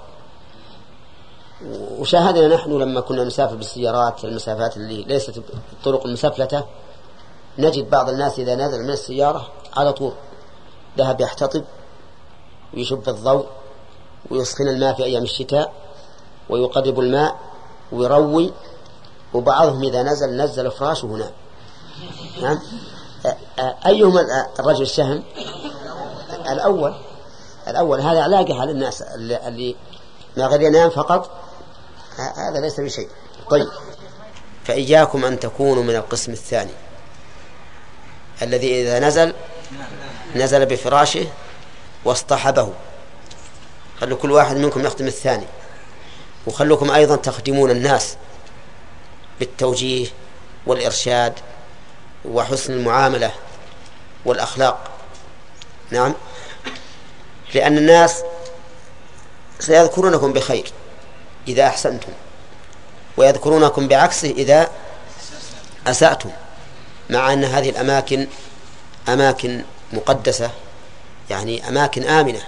وشاهدنا نحن لما كنا نسافر بالسيارات المسافات اللي ليست الطرق المسفلتة، نجد بعض الناس إذا نزل من السيارة على طول ذهب يحتطب ويشب الضوء ويسخن الماء في أيام الشتاء ويقرب الماء ويروي، وبعضهم إذا نزل نزل فراشه هنا. نعم. أيهما الرجل الشهم؟ الأول، الأول هذا علاقة على الناس اللي ما غير ينام فقط، هذا ليس بشيء. طيب، فإياكم أن تكونوا من القسم الثاني الذي إذا نزل نزل بفراشه واصطحبه. خلوا كل واحد منكم يخدم الثاني، وخلوكم أيضا تخدمون الناس بالتوجيه والإرشاد وحسن المعاملة والأخلاق. نعم، لأن الناس سيذكرونكم بخير إذا أحسنتم، ويذكرونكم بعكسه إذا أسأتم، مع أن هذه الأماكن أماكن مقدسة، يعني أماكن آمنة.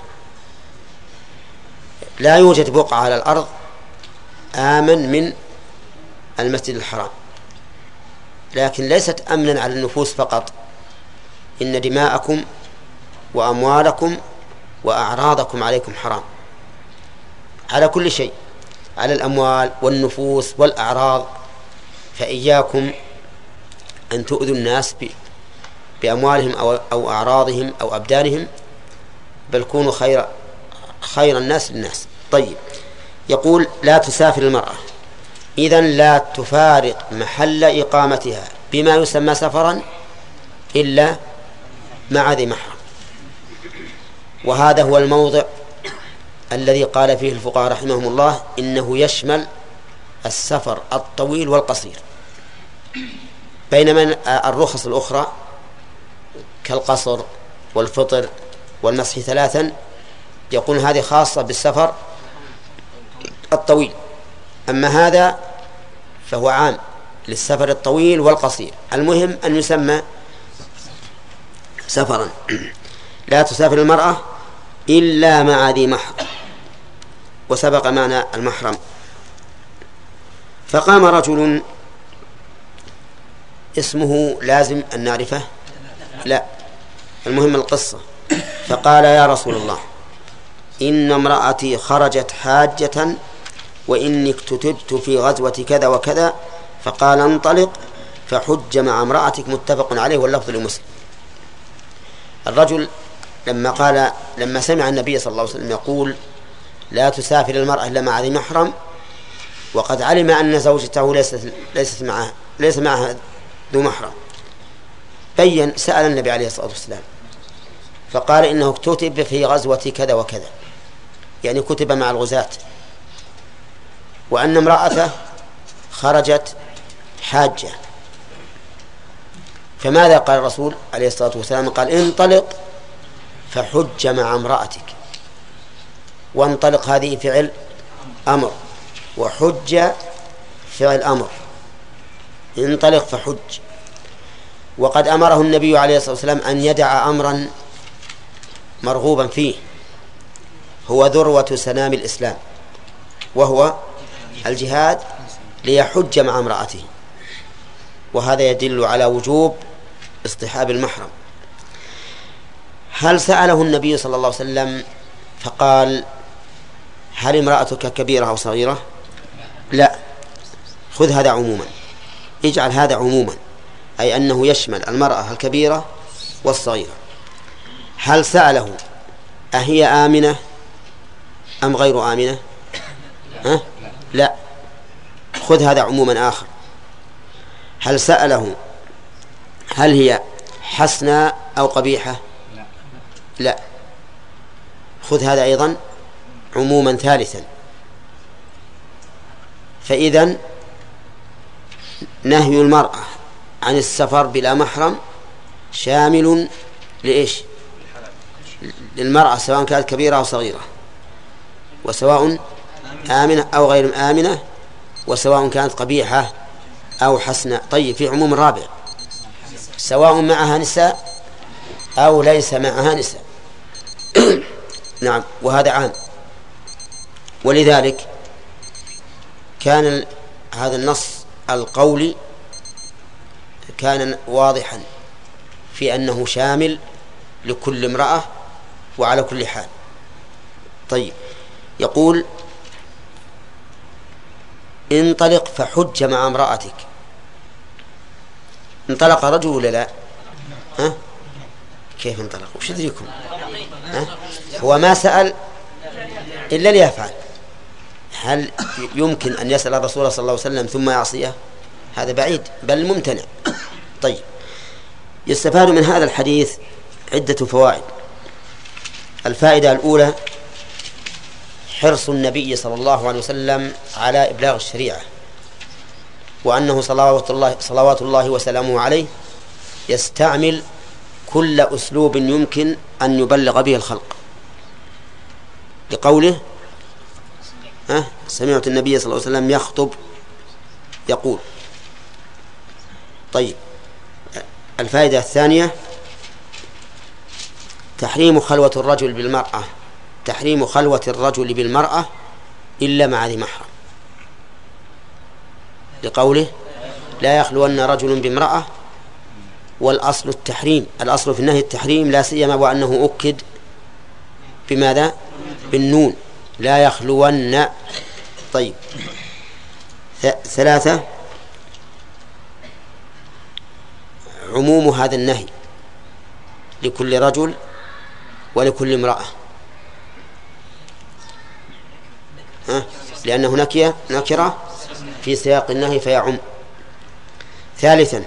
لا يوجد بقعة على الأرض آمن من المسجد الحرام، لكن ليست أمنا على النفوس فقط، إن دماءكم وأموالكم وأعراضكم عليكم حرام، على كل شيء، على الأموال والنفوس والأعراض. فإياكم أن تؤذوا الناس بأموالهم أو, أو أعراضهم أو أبدانهم، بل كونوا خير خير الناس للناس. طيب، يقول لا تسافر المرأة، إذن لا تفارق محل إقامتها بما يسمى سفرا إلا مع ذي محرم. وهذا هو الموضع الذي قال فيه الفقهاء رحمهم الله إنه يشمل السفر الطويل والقصير، بينما الرخص الأخرى كالقصر والفطر والمسح ثلاثا يقول هذه خاصة بالسفر الطويل، أما هذا فهو عام للسفر الطويل والقصير، المهم أن يسمى سفرا. لا تسافر المرأة إلا مع ذي محرم، وسبق معنى المحرم. فقام رجل اسمه لازم أن نعرفه؟ لا، المهم القصة. فقال يا رسول الله إن امرأتي خرجت حاجة وإني اكتتبت في غزوة كذا وكذا، فقال انطلق فحج مع امرأتك، متفق عليه واللفظ لمسلم. الرجل لما قال لما سمع النبي صلى الله عليه وسلم يقول لا تسافر المرأة إلا مع ذي محرم، وقد علم أن زوجته ليست ليست معها ليس معها ذو محرم، بين سأل النبي عليه الصلاة والسلام فقال إنه اكتتب في غزوة كذا وكذا، يعني كتب مع الغزاة، وأن امرأته خرجت حاجة. فماذا قال الرسول عليه الصلاة والسلام؟ قال انطلق فحج مع امرأتك. وانطلق هذه فعل أمر، وحج فعل أمر، انطلق فحج. وقد أمره النبي عليه الصلاة والسلام أن يدع أمرا مرغوبا فيه هو ذروة سنام الإسلام، وهو الجهاد، ليحج مع امرأته، وهذا يدل على وجوب اصطحاب المحرم. هل سأله النبي صلى الله عليه وسلم فقال هل امرأتك كبيرة أو صغيرة؟ لا، خذ هذا عموما، اجعل هذا عموما، أي أنه يشمل المرأة الكبيرة والصغيرة. هل سأله أهي آمنة أم غير آمنة؟ ها؟ لا، خذ هذا عموما آخر. هل سأله هل هي حسنة أو قبيحة؟ لا، خذ هذا أيضا عموما ثالثا. فإذن نهي المرأة عن السفر بلا محرم شامل لإيش؟ للمرأة سواء كانت كبيرة أو صغيرة، وسواء آمنة أو غير آمنة، وسواء كانت قبيحة أو حسنة. طيب، في عموم رابع، سواء معها نساء أو ليس معها نساء. نعم، وهذا عام. ولذلك كان هذا النص القولي كان واضحا في أنه شامل لكل امرأة وعلى كل حال. طيب، يقول انطلق فحج مع امرأتك. انطلق رجل ولا لا؟ ها؟ كيف انطلق؟ وش يدريكم؟ هو ما سأل إلا ليفعل. هل يمكن أن يسأل الرسول صلى الله عليه وسلم ثم يعصيه؟ هذا بعيد بل ممتنع. طيب، يستفاد من هذا الحديث عدة فوائد. الفائدة الأولى حرص النبي صلى الله عليه وسلم على إبلاغ الشريعة، وأنه صلوات الله, صلوات الله وسلامه عليه يستعمل كل أسلوب يمكن أن يبلغ به الخلق، لقوله أه سمعت النبي صلى الله عليه وسلم يخطب يقول. طيب، الفائدة الثانية تحريم خلوة الرجل بالمرأة تحريم خلوة الرجل بالمرأة إلا مع ذي محرم، لقوله لا يخلون رجل بامرأة، والأصل التحريم، الأصل في النهي التحريم، لا سيما وأنه أكد بماذا؟ بالنون، لا يخلون. طيب، ثلاثة عموم هذا النهي لكل رجل ولكل امرأة، ها؟ لأنه نكية نكرة في سياق النهي فيعم. ثالثا،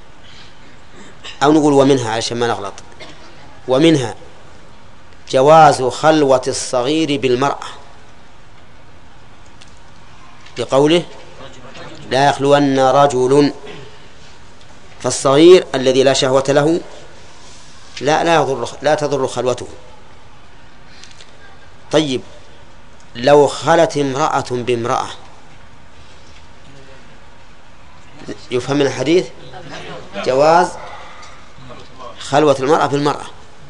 أو نقول ومنها علشان ما نغلط، ومنها جواز خلوة الصغير بالمرأة، بقوله لا يخلون رجل، فالصغير الذي لا شهوة له لا لا يضر لا تضر خلوته. طيب، لو خلت امرأة بامرأة يفهم من الحديث جواز خلوة المرأة بالمرأة،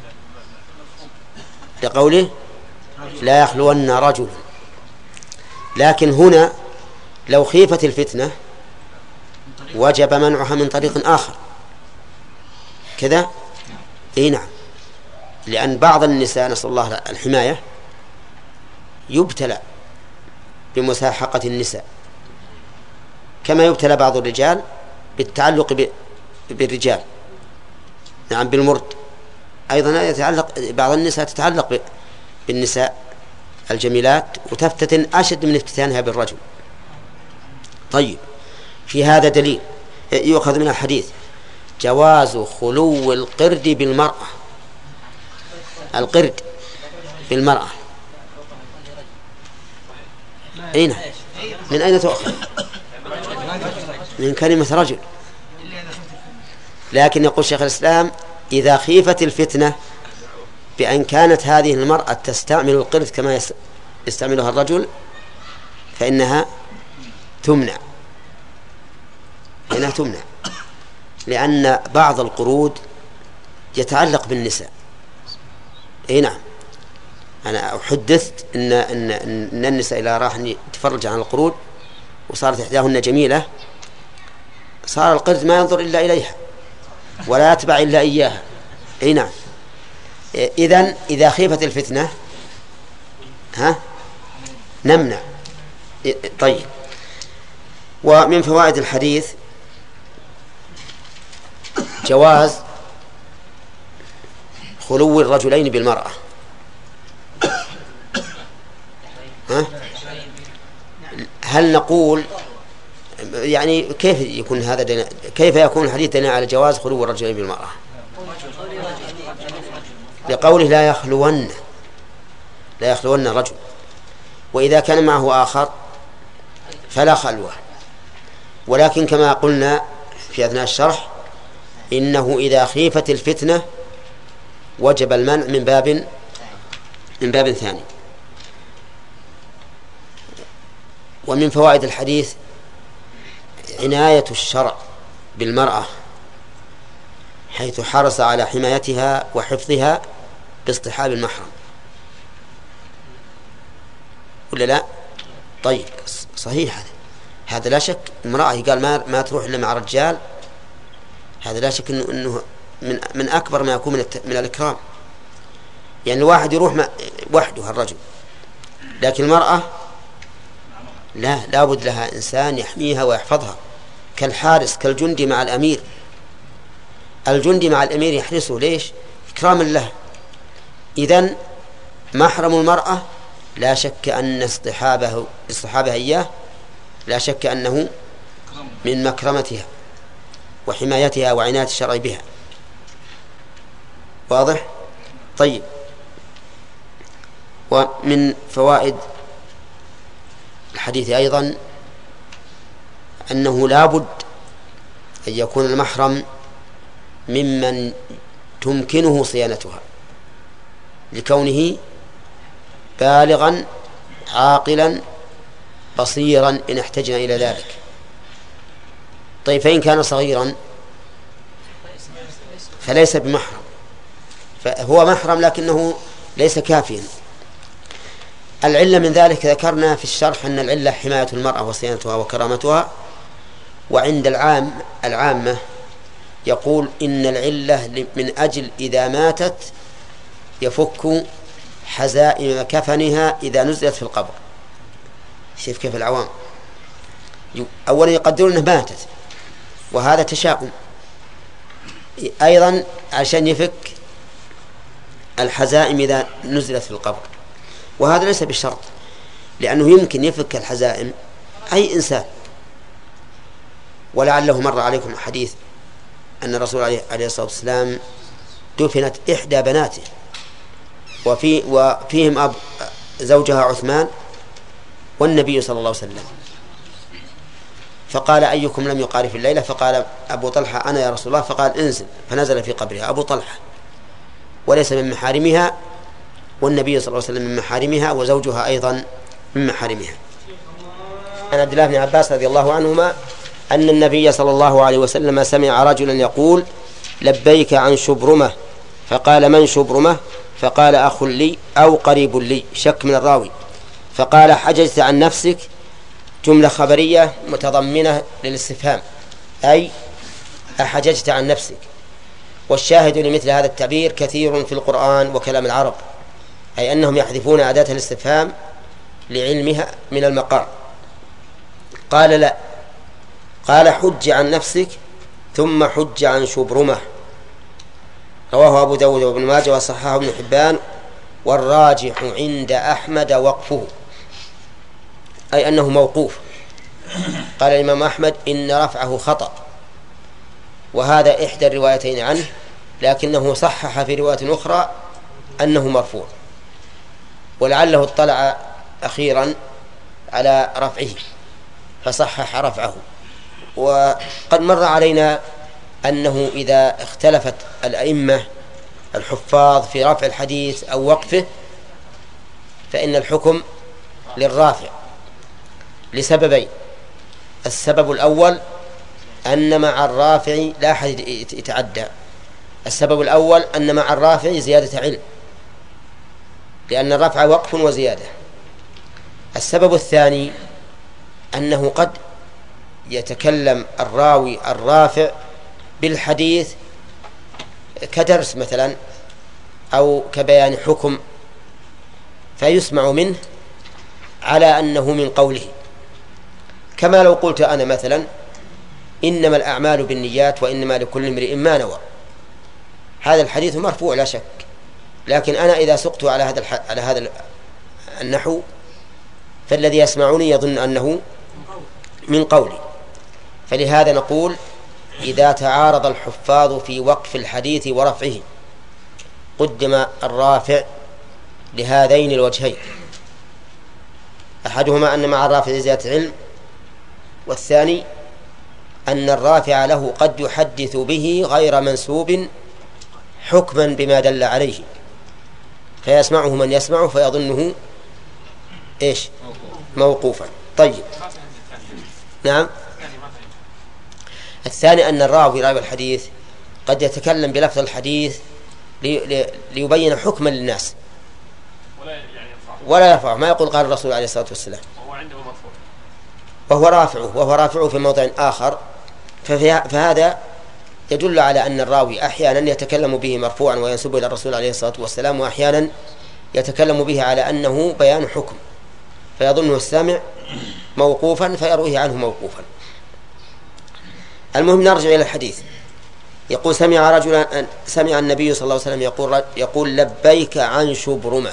لقوله لا يخلون رجل. لكن هنا لو خيفت الفتنة وجب منعها من طريق آخر كذا. اي نعم، لأن بعض النساء نسأل الله الحماية يبتلى بمساحقة النساء، كما يبتلى بعض الرجال بالتعلق بالرجال، نعم بالمرد. أيضا يتعلق بعض النساء تتعلق بالنساء الجميلات وتفتتن أشد من افتتانها بالرجل. طيب، في هذا دليل يؤخذ من الحديث جواز خلو القرد بالمرأة، القرد بالمرأة. أين من أين تؤخذ؟ من كلمة رجل. لكن يقول شيخ الإسلام إذا خيفت الفتنة بأن كانت هذه المرأة تستعمل القرد كما يستعملها الرجل فإنها تمنع، فإنها تمنع، لأن بعض القرود يتعلق بالنساء. اي نعم، أنا حدثت إن, إن, إن النساء إذا راح يتفرج عن القرود وصارت إحداهن جميلة صار القرد ما ينظر إلا إليها ولا يتبع إلا إياها. اي نعم، إذن إذا خيفت الفتنة ها نمنع. طيب، ومن فوائد الحديث جواز خلو الرجلين بالمرأة. ها؟ هل نقول يعني كيف يكون هذا دنا... كيف يكون الحديث دليل على جواز خلو الرجلين بالمرأة؟ لقوله لا يخلون لا يخلون رجل، وإذا كان معه آخر فلا خلوة. ولكن كما قلنا في أثناء الشرح إنه إذا خيفت الفتنة وجب المنع من باب من باب ثاني. ومن فوائد الحديث عناية الشرع بالمرأة، حيث حرص على حمايتها وحفظها باصطحاب المحرم، ولا لا؟ طيب، صحيح هذا هذا لا شك. امرأة قال ما ما تروح إلا مع رجال، هذا لا شك إنه إنه من من أكبر ما يكون من من الإكرام. يعني الواحد يروح وحده الرجل، لكن المرأة لا لابد لها إنسان يحميها ويحفظها، كالحارس كالجندي مع الأمير. الجندي مع الأمير يحرسه ليش؟ إكراما له. إذن محرم المرأة لا شك أن اصطحابه اصطحابها إياه لا شك أنه من مكرمتها وحمايتها وعناية الشرع بها. واضح؟ طيب. ومن فوائد الحديث أيضا أنه لا بد أن يكون المحرم ممن تمكنه صيانتها لكونه بالغا عاقلا بصيرا إن احتجنا إلى ذلك. طيب فإن كان صغيرا فليس بمحرم، فهو محرم لكنه ليس كافيا. العلة من ذلك ذكرنا في الشرح أن العلة حماية المرأة وصيانتها وكرامتها، وعند العام العامة يقول إن العلة من أجل إذا ماتت يفك حزائم كفنها إذا نزلت في القبر. شوف كيف العوام أولا يقدرون أنها ماتت، وهذا تشاؤم أيضا عشان يفك الحزائم إذا نزلت في القبر، وهذا ليس بالشرط، لأنه يمكن يفك الحزائم أي إنسان. ولعله مر عليكم حديث أن الرسول عليه الصلاة والسلام دفنت إحدى بناته وفي وفيهم أب زوجها عثمان والنبي صلى الله عليه وسلم، فقال أيكم لم يقارف الليلة؟ فقال أبو طلحة أنا يا رسول الله، فقال انزل، فنزل في قبرها أبو طلحة وليس من محارمها، والنبي صلى الله عليه وسلم من محارمها، وزوجها أيضا من محارمها. عن عبد الله بن عباس رضي الله عنهما أن النبي صلى الله عليه وسلم سمع رجلا يقول لبيك عن شبرمة، فقال من شبرمة؟ فقال أخ لي أو قريب لي، شك من الراوي. فقال حججت عن نفسك، جملة خبرية متضمنة للاستفهام، أي أحججت عن نفسك. والشاهد لمثل هذا التعبير كثير في القرآن وكلام العرب، أي أنهم يحذفون أداة الاستفهام لعلمها من المقام. قال لا، قال حج عن نفسك ثم حج عن شبرمة. رواه أبو داود وابن ماجه وصححه ابن حبان، والراجح عند أحمد وقفه، أي أنه موقوف. قال الإمام أحمد إن رفعه خطأ، وهذا إحدى الروايتين عنه، لكنه صحح في رواية أخرى أنه مرفوع، ولعله اطلع أخيرا على رفعه فصحح رفعه. وقد مر علينا أنه إذا اختلفت الأئمة الحفاظ في رفع الحديث أو وقفه فإن الحكم للرافع لسببين. السبب الأول أن مع الرافع لا أحد يتعدى. السبب الأول أن مع الرافع زيادة علم، لأن الرفع وقف وزيادة. السبب الثاني أنه قد يتكلم الراوي الرافع بالحديث كدرس مثلا أو كبيان حكم، فيسمع منه على أنه من قوله، كما لو قلت أنا مثلا إنما الأعمال بالنيات وإنما لكل امرئ ما نوى. هذا الحديث مرفوع لا شك، لكن أنا إذا سقت على هذا على هذا النحو فالذي يسمعني يظن أنه من قولي. فلهذا نقول إذا تعارض الحفاظ في وقف الحديث ورفعه قدم الرافع لهذين الوجهين، أحدهما أن مع الرافع زيادة علم، والثاني أن الرافع له قد يحدث به غير منسوب حكما بما دل عليه، فيسمعه من يسمعه فيظنه إيش؟ موقوفا. طيب نعم. الثاني أن الراوي راوي الحديث قد يتكلم بلفظ الحديث ليبين حكما للناس ولا يرفعه، ما يقول قال الرسول عليه الصلاة والسلام وهو رافعه وهو رافعه في موضع آخر. فهذا يدل على أن الراوي أحيانا يتكلم به مرفوعا وينسب إلى الرسول عليه الصلاة والسلام، وأحيانا يتكلم به على أنه بيان حكم فيظنه السامع موقوفا فيرويه عنه موقوفا. المهم نرجع إلى الحديث. يقول سمع رجلا سمع النبي صلى الله عليه وسلم يقول يقول لبيك عن شبرمة.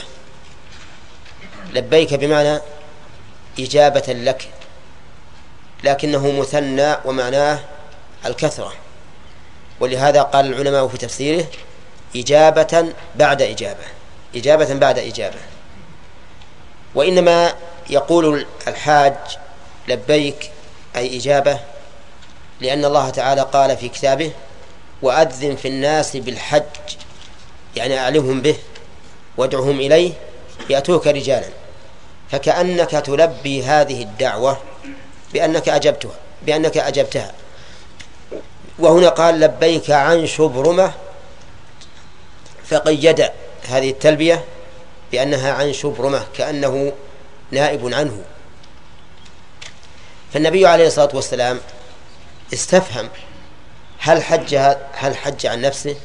لبيك بمعنى إجابة لك، لكنه مثنى ومعناه الكثرة، ولهذا قال العلماء في تفسيره إجابة بعد إجابة، إجابة بعد إجابة. وإنما يقول الحاج لبيك أي إجابة لأن الله تعالى قال في كتابه وأذن في الناس بالحج، يعني أعلمهم به وادعهم إليه يأتوك رجالا، فكأنك تلبي هذه الدعوة بأنك أجبتها بأنك أجبتها. وهنا قال لبيك عن شبرمة، فقيد هذه التلبية بأنها عن شبرمة كأنه نائب عنه. فالنبي عليه الصلاة والسلام استفهم هل حج هل حج عن نفسه،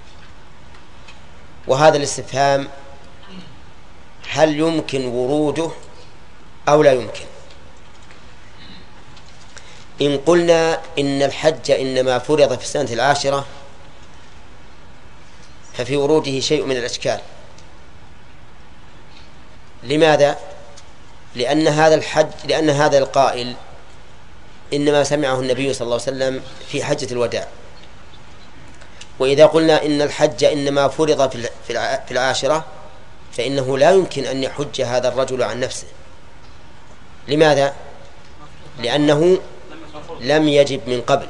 وهذا الاستفهام هل يمكن وروده أو لا يمكن؟ إن قلنا إن الحج إنما فرض في السنة العاشرة ففي وروده شيء من الإشكال. لماذا؟ لأن هذا الحج لأن هذا القائل إنما سمعه النبي صلى الله عليه وسلم في حجة الوداع، وإذا قلنا إن الحج إنما فرض في العاشرة فإنه لا يمكن أن يحج هذا الرجل عن نفسه. لماذا؟ لأنه لم يجب من قبل،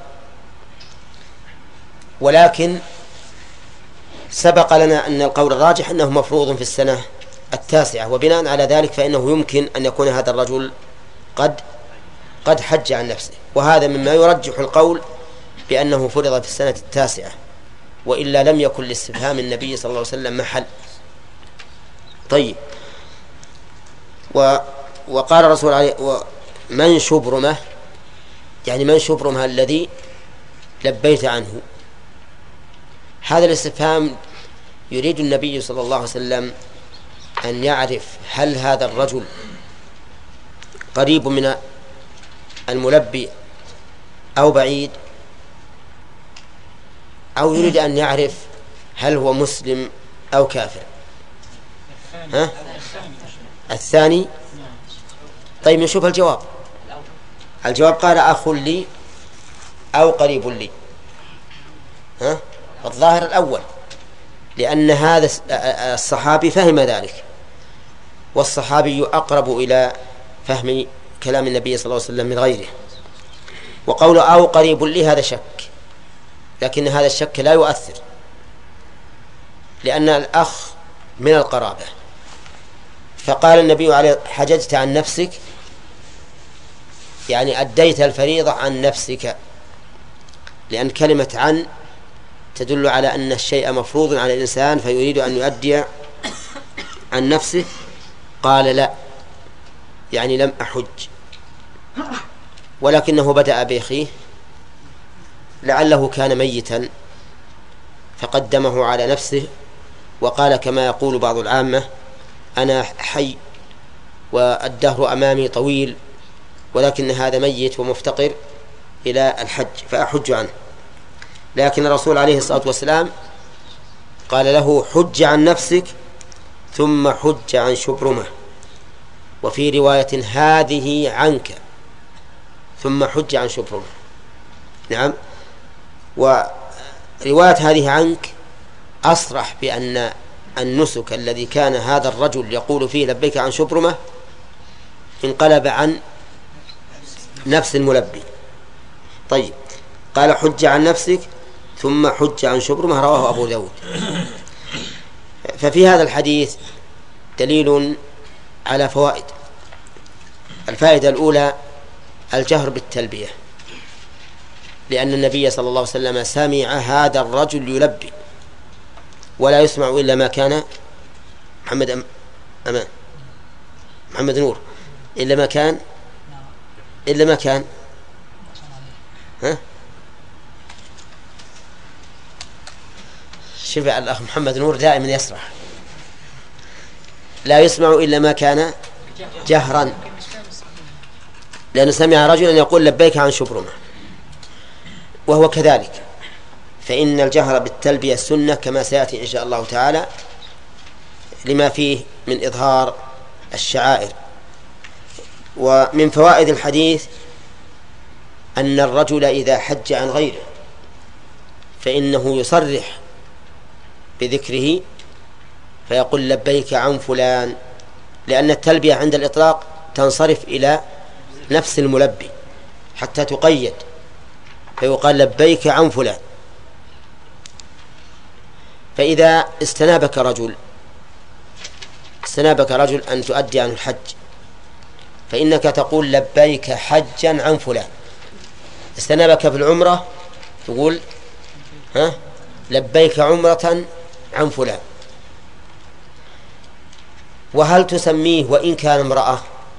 ولكن سبق لنا أن القول الراجح أنه مفروض في السنة التاسعة، وبناء على ذلك فإنه يمكن أن يكون هذا الرجل قد قد حج عن نفسه، وهذا مما يرجح القول بأنه فرض في السنة التاسعة، وإلا لم يكن لاستفهام النبي صلى الله عليه وسلم محل. طيب، و وقال الرسول عليه من شبرمه، يعني من شبرمه الذي لبيت عنه. هذا الاستفهام يريد النبي صلى الله عليه وسلم أن يعرف هل هذا الرجل قريب من الملبي أو بعيد، أو يريد أن يعرف هل هو مسلم أو كافر. ها؟ الثاني. طيب نشوف الجواب. الجواب قال أخ لي أو قريب لي. ها؟ الظاهر الأول، لأن هذا الصحابي فهم ذلك، والصحابي أقرب إلى فهم كلام النبي صلى الله عليه وسلم من غيره. وقول أو قريب لي هذا شك، لكن هذا الشك لا يؤثر، لأن الأخ من القرابة. فقال النبي عليه حججت عن نفسك، يعني أديت الفريضة عن نفسك، لأن كلمة عن تدل على أن الشيء مفروض على الإنسان فيريد أن يؤدي عن نفسه. قال لا، يعني لم أحج، ولكنه بدأ بأخيه لعله كان ميتا فقدمه على نفسه، وقال كما يقول بعض العامة أنا حي والدهر أمامي طويل، ولكن هذا ميت ومفتقر إلى الحج فأحج عنه. لكن الرسول عليه الصلاة والسلام قال له حج عن نفسك ثم حج عن شبرمة، وفي رواية هذه عنك ثم حج عن شبرمة. نعم. ورواية هذه عنك أصرح بأن النسك الذي كان هذا الرجل يقول فيه لبيك عن شبرمة انقلب عن نفس الملبي. طيب، قال حج عن نفسك ثم حج عن شبرمة، رواه أبو داود. ففي هذا الحديث دليل على فوائد. الفائدة الأولى الجهر بالتلبية، لأن النبي صلى الله عليه وسلم سمع هذا الرجل يلبي، ولا يسمع إلا ما كان محمد أم... أمان محمد نور إلا ما كان إلا ما كان ها شبع الأخ محمد نور دائما يسرح. لا يسمع إلا ما كان جهرا، لأنه سمع رجلا يقول لبيك عن شبرمة، وهو كذلك. فإن الجهر بالتلبية سنة كما سيأتي إن شاء الله تعالى لما فيه من إظهار الشعائر. ومن فوائد الحديث أن الرجل إذا حج عن غيره فإنه يصرح بذكره فيقول لبيك عن فلان، لأن التلبية عند الإطلاق تنصرف إلى نفس الملبي حتى تقيد، فيقال لبيك عن فلان. فإذا استنابك رجل استنابك رجل أن تؤدي عن الحج فإنك تقول لبيك حجا عن فلان. استنابك في العمرة تقول ها لبيك عمرة عن فلان. وهل تسميه وإن كان امرأة؟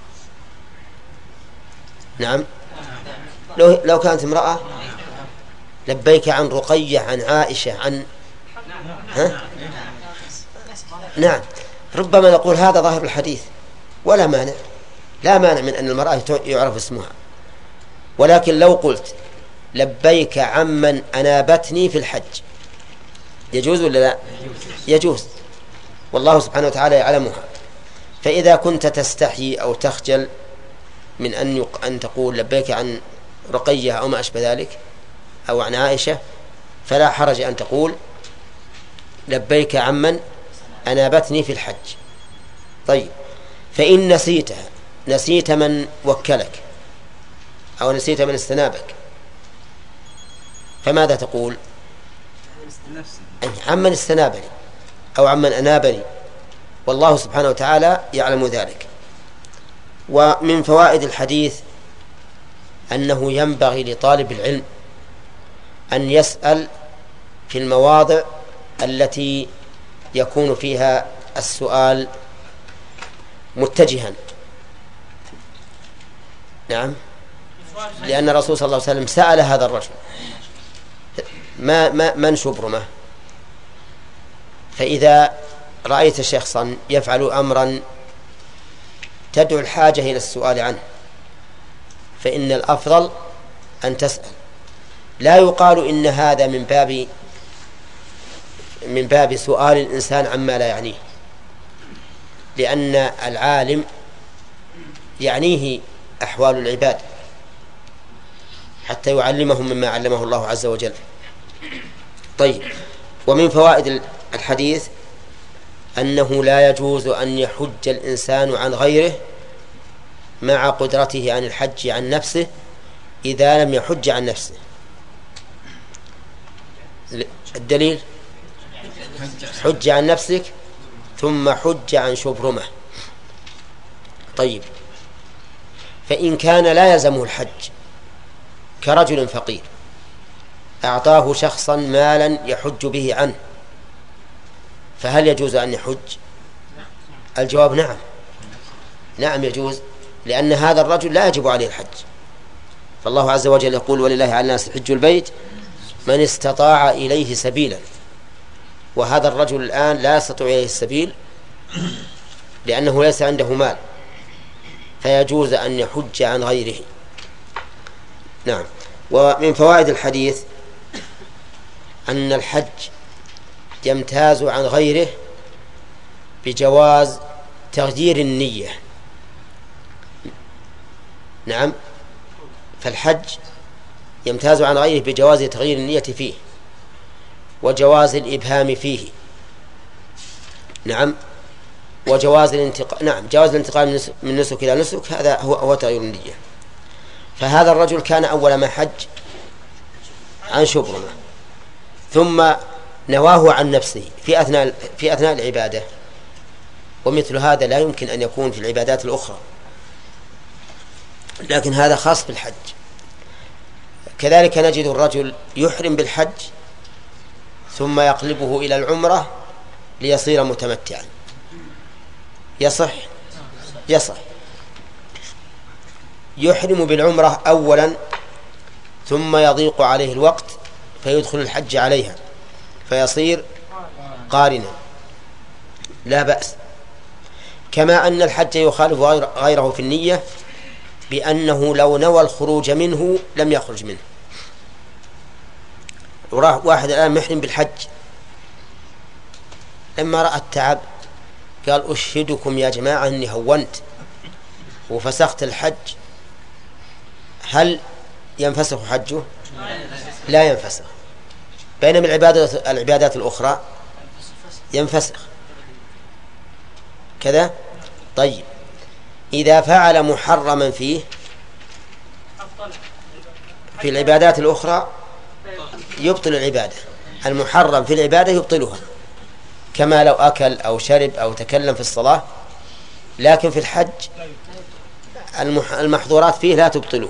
نعم، لو, لو كانت امرأة لبيك عن رقية عن عائشة عن ها؟ نعم، ربما نقول هذا ظاهر الحديث ولا مانع، لا مانع من أن المرأة يعرف اسمها. ولكن لو قلت لبيك عمن أنابتني في الحج يجوز ولا لا؟ يجوز، والله سبحانه وتعالى يعلمها. فإذا كنت تستحي أو تخجل من أن, يق... أن تقول لبيك عن رقية أو ما أشبه ذلك أو عن عائشة فلا حرج أن تقول لبيك عمن أنابتني في الحج. طيب، فإن نسيتها نسيت من وكلك أو نسيت من استنابك فماذا تقول؟ عمن استنابني أو عمن أنابني، والله سبحانه وتعالى يعلم ذلك. ومن فوائد الحديث أنه ينبغي لطالب العلم أن يسأل في المواضع التي يكون فيها السؤال متجها. نعم، لأن الرسول صلى الله عليه وسلم سأل هذا الرجل ما ما من شبرمه، فإذا رأيت شخصا يفعل أمرا تدعو الحاجة إلى السؤال عنه فإن الأفضل أن تسأل. لا يقال إن هذا من باب من باب سؤال الإنسان عما لا يعنيه، لأن العالم يعنيه أحوال العباد حتى يعلمهم مما علمه الله عز وجل. طيب، ومن فوائد الحديث أنه لا يجوز أن يحج الإنسان عن غيره مع قدرته عن الحج عن نفسه إذا لم يحج عن نفسه. الدليل حج عن نفسك ثم حج عن شبرمة. طيب، فإن كان لا يلزمه الحج كرجل فقير أعطاه شخصا مالا يحج به عنه فهل يجوز أن يحج؟ الجواب نعم، نعم يجوز، لأن هذا الرجل لا يجب عليه الحج. فالله عز وجل يقول ولله على الناس حج البيت من استطاع إليه سبيلا، وهذا الرجل الآن لا يستطيع إليه السبيل لأنه ليس عنده مال فيجوز أن يحج عن غيره. نعم. ومن فوائد الحديث أن الحج يمتاز عن غيره بجواز تغيير النية. نعم، فالحج يمتاز عن غيره بجواز تغيير النية فيه وجواز الإبهام فيه. نعم، وجواز الانتقال نعم جواز الانتقال من نسك إلى نسك، هذا هو هو تغيير النية. فهذا الرجل كان أول ما حج عن شبرمة ثم نواه عن نفسه في أثناء في أثناء العبادة، ومثل هذا لا يمكن أن يكون في العبادات الأخرى، لكن هذا خاص بالحج. كذلك نجد الرجل يحرم بالحج ثم يقلبه إلى العمرة ليصير متمتعا، يصح يصح يحرم بالعمرة أولا ثم يضيق عليه الوقت فيدخل الحج عليها فيصير قارنا، لا بأس. كما أن الحج يخالف غيره في النية بأنه لو نوى الخروج منه لم يخرج منه، واحد الآن محرم بالحج، لما رأى التعب قال أشهدكم يا جماعة أني هونت وفسخت الحج، هل ينفسخ حجه؟ لا ينفسخ. بينما العبادات العبادات الأخرى ينفسخ كذا. طيب إذا فعل محرما فيه في العبادات الأخرى يبطل العبادة، المحرم في العبادة يبطلها، كما لو أكل أو شرب أو تكلم في الصلاة، لكن في الحج المحظورات فيه لا تبطله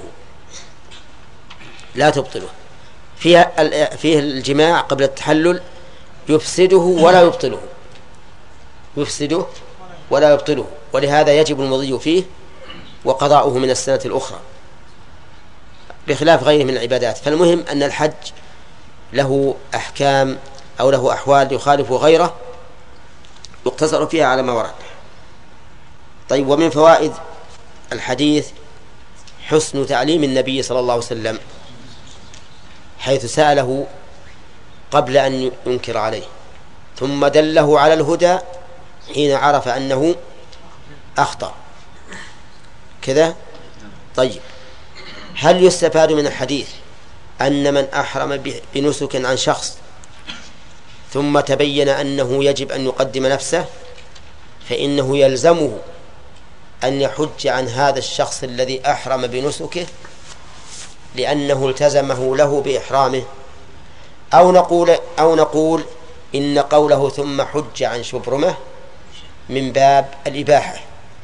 لا تبطله فيه فيه الجماع قبل التحلل يفسده ولا يبطله يفسده ولا يبطله، ولهذا يجب المضي فيه وقضاؤه من السنة الأخرى بخلاف غيره من العبادات. فالمهم أن الحج له أحكام أو له أحوال يخالف غيره يقتصر فيها على ما ورد. طيب، ومن فوائد الحديث حسن تعليم النبي صلى الله عليه وسلم، حيث سأله قبل أن ينكر عليه ثم دله على الهدى حين عرف أنه أخطأ كذا. طيب، هل يستفاد من الحديث أن من أحرم بنسك عن شخص ثم تبين أنه يجب أن يقدم نفسه فإنه يلزمه أن يحج عن هذا الشخص الذي أحرم بنسكه لأنه التزمه له بإحرامه، أو نقول أو نقول إن قوله ثم حج عن شبرمه من باب الإباحة،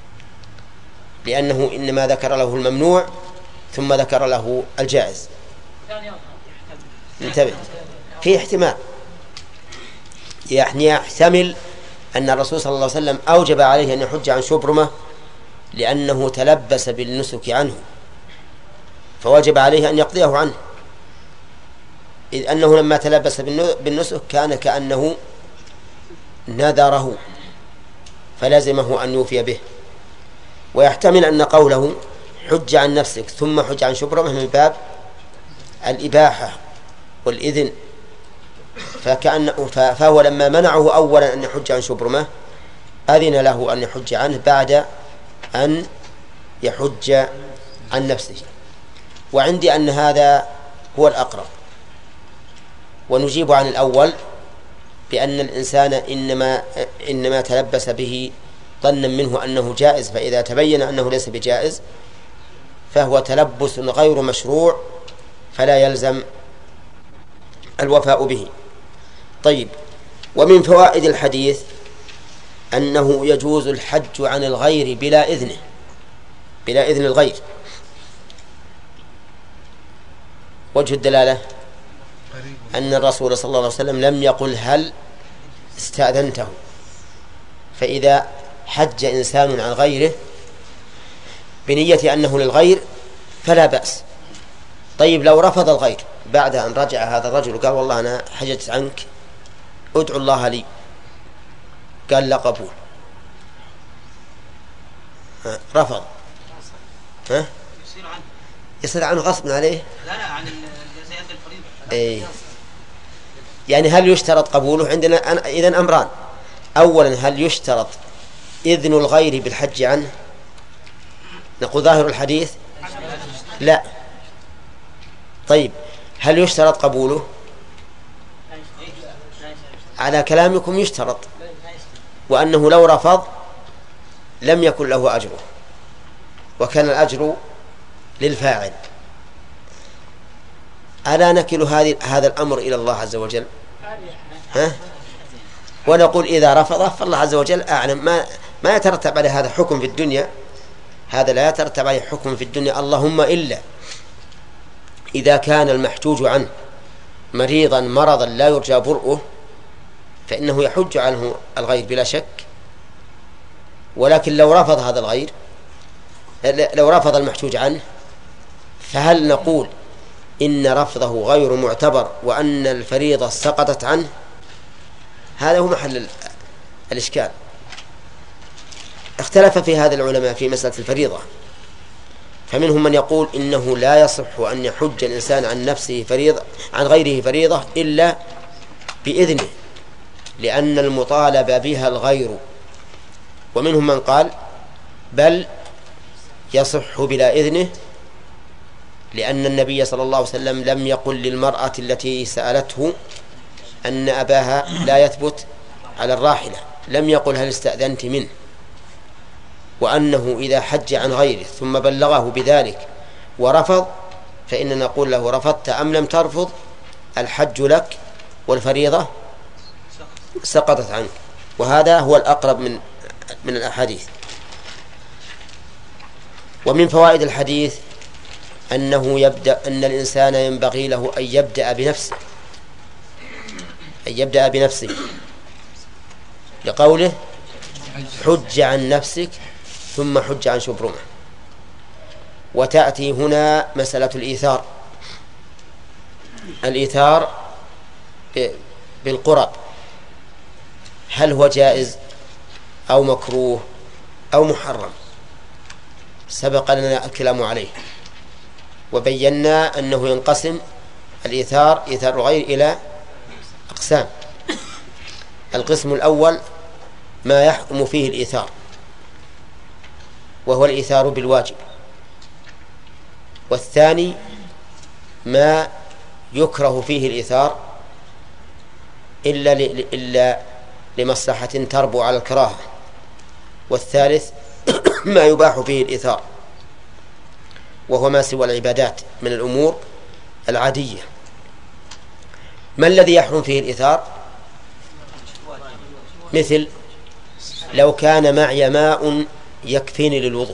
لأنه إنما ذكر له الممنوع ثم ذكر له الجائز. انتبه، في احتمال، يعني يحتمل أن الرسول صلى الله عليه وسلم أوجب عليه أن يحج عن شبرمه لأنه تلبس بالنسك عنه فوجب عليه أن يقضيه عنه، إذ أنه لما تلبس بالنسك كان كأنه نذره فلزمه أن يوفي به. ويحتمل أن قوله حج عن نفسك ثم حج عن شبرمه من باب الإباحة والإذن، فكأن فهو لما منعه أولا أن يحج عن شبرمه أذن له أن يحج عنه بعد أن يحج عن نفسه. وعندي أن هذا هو الأقرب، ونجيب عن الأول بأن الإنسان إنما, إنما تلبس به ظنا منه أنه جائز، فإذا تبين أنه ليس بجائز فهو تلبس غير مشروع فلا يلزم الوفاء به. طيب، ومن فوائد الحديث أنه يجوز الحج عن الغير بلا إذنه بلا إذن الغير. وجه الدلالة أن الرسول صلى الله عليه وسلم لم يقل هل استأذنته، فإذا حج إنسان عن غيره بنية أنه للغير فلا بأس. طيب، لو رفض الغير بعد أن رجع هذا الرجل قال والله أنا حجت عنك ادعو الله لي، قال لا قبول، رفض، ها؟ يصير عنه غصب عليه؟ لا لا، عن زي عند الفريضة. إيه، يعني هل يشترط قبوله؟ عندنا إذن أمران: أولا هل يشترط إذن الغير بالحج عنه؟ نقول ظاهر الحديث لا. طيب، هل يشترط قبوله؟ على كلامكم يشترط، وأنه لو رفض لم يكن له أجره وكان الأجر للفاعل. ألا نكل هذا الأمر إلى الله عز وجل؟ ها؟ ونقول إذا رفضه فالله عز وجل أعلم. ما ما يترتب على هذا حكم في الدنيا، هذا لا يترتب عليه حكم في الدنيا، اللهم إلا إذا كان المحجوج عنه مريضا مرضا لا يرجى برؤه فإنه يحج عنه الغير بلا شك. ولكن لو رفض هذا الغير، لو رفض المحجوج عنه، فهل نقول إن رفضه غير معتبر وأن الفريضة سقطت عنه؟ هذا هو محل الإشكال. اختلف في هذا العلماء في مسألة الفريضة، فمنهم من يقول إنه لا يصح أن يحج الإنسان عن نفسه فريضة عن غيره فريضة إلا بإذنه، لأن المطالب بها الغير. ومنهم من قال بل يصح بلا إذنه، لأن النبي صلى الله عليه وسلم لم يقل للمرأة التي سألته أن أباها لا يثبت على الراحلة، لم يقل هل استأذنت منه، وأنه إذا حج عن غيره ثم بلغه بذلك ورفض فإننا نقول له رفضت أم لم ترفض، الحج لك والفريضة سقطت عنك. وهذا هو الأقرب من من الأحاديث. ومن فوائد الحديث أنه يبدأ أن الإنسان ينبغي له أن يبدأ بنفسه أن يبدأ بنفسه لقوله حج عن نفسك ثم حج عن شبرمة. وتأتي هنا مسألة الإيثار الإيثار بالقرب، هل هو جائز أو مكروه أو محرم؟ سبق لنا الكلام عليه وبينا أنه ينقسم الإيثار إيثار الغير إلى أقسام. القسم الأول ما يحكم فيه الإيثار وهو الإيثار بالواجب، والثاني ما يكره فيه الإيثار إلا, إلا لمصلحة تربو على الكراهة، والثالث ما يباح فيه الإيثار وهو ما سوى العبادات من الأمور العادية. ما الذي يحرم فيه الإيثار؟ مثل لو كان معي ماء يكفيني للوضوء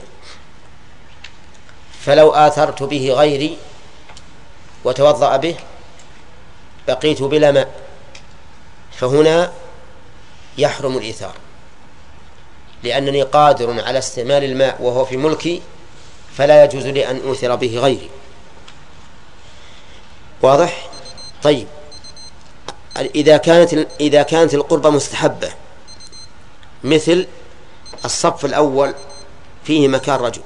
فلو آثرت به غيري وتوضأ به بقيت بلا ماء، فهنا يحرم الإيثار لأنني قادر على استعمال الماء وهو في ملكي، فلا يجوز لي أن أوثر به غيري. واضح؟ طيب، إذا كانت إذا كانت القربة مستحبة مثل الصف الأول فيه مكان رجل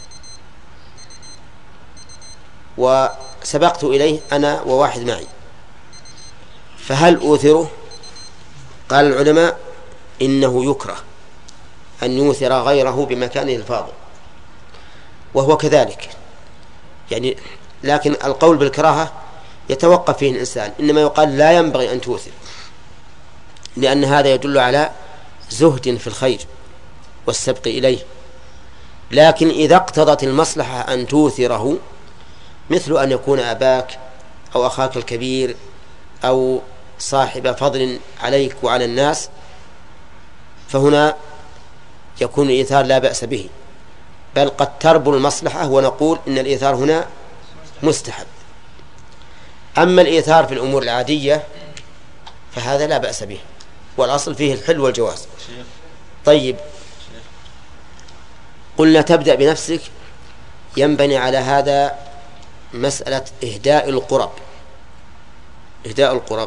وسبقت إليه أنا وواحد معي، فهل أوثره؟ قال العلماء إنه يكره أن يوثر غيره بمكانه الفاضل، وهو كذلك يعني، لكن القول بالكراهة يتوقف فيه الإنسان، إنما يقال لا ينبغي أن توثر، لأن هذا يدل على زهد في الخير والسبق إليه. لكن إذا اقتضت المصلحة أن توثره، مثل أن يكون أباك أو أخاك الكبير أو صاحب فضل عليك وعلى الناس، فهنا يكون الإيثار لا بأس به، بل قد تربو المصلحة ونقول إن الإيثار هنا مستحب. أما الإيثار في الأمور العادية فهذا لا بأس به، والأصل فيه الحل والجواز. طيب، قلنا تبدأ بنفسك، ينبني على هذا مسألة إهداء القرب إهداء القرب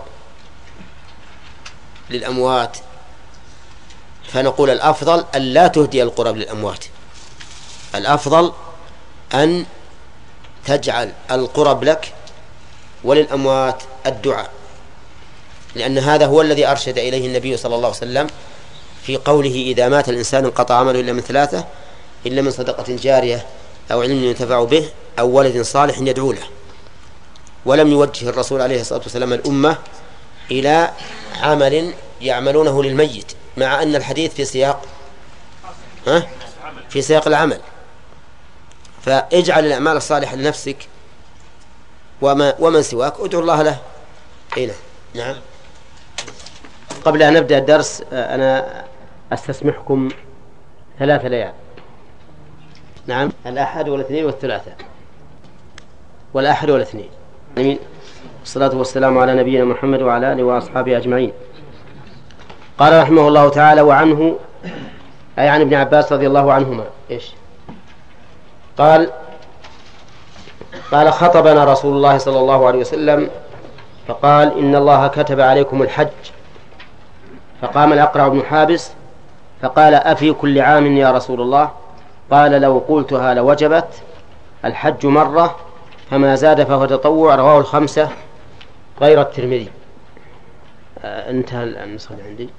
للأموات، فنقول الأفضل أن لا تهدي القرب للأموات، الأفضل أن تجعل القرب لك وللأموات الدعاء، لأن هذا هو الذي أرشد إليه النبي صلى الله عليه وسلم في قوله إذا مات الإنسان انقطع عمله إلا من ثلاثة إلا من صدقة جارية أو علم ينتفع به أو ولد صالح يدعو له. ولم يوجه الرسول عليه الصلاة والسلام الأمة إلى عمل يعملونه للميت، مع أن الحديث في سياق ها؟ في سياق العمل. فاجعل الأعمال الصالحة لنفسك وما ومن سواك ادعو الله له. هنا نعم. قبل أن نبدأ الدرس أنا أستسمحكم ثلاثة ليال. نعم، الأحد والاثنين والثلاثاء، والأحد والاثنين. آمين. الصلاة والسلام على نبينا محمد وعلى آله وأصحابه أجمعين. قال رحمه الله تعالى: وعنه أي عن ابن عباس رضي الله عنهما إيش قال قال خطبنا رسول الله صلى الله عليه وسلم فقال: إن الله كتب عليكم الحج. فقام الأقرع بن حابس فقال: أفي كل عام يا رسول الله؟ قال: لو قلتها لوجبت، الحج مرة فما زاد فهو تطوع، رواه الخمسة غير الترمذي. آه انتهى النسخة اللي عندي.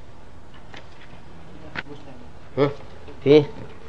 ها؟ فيه؟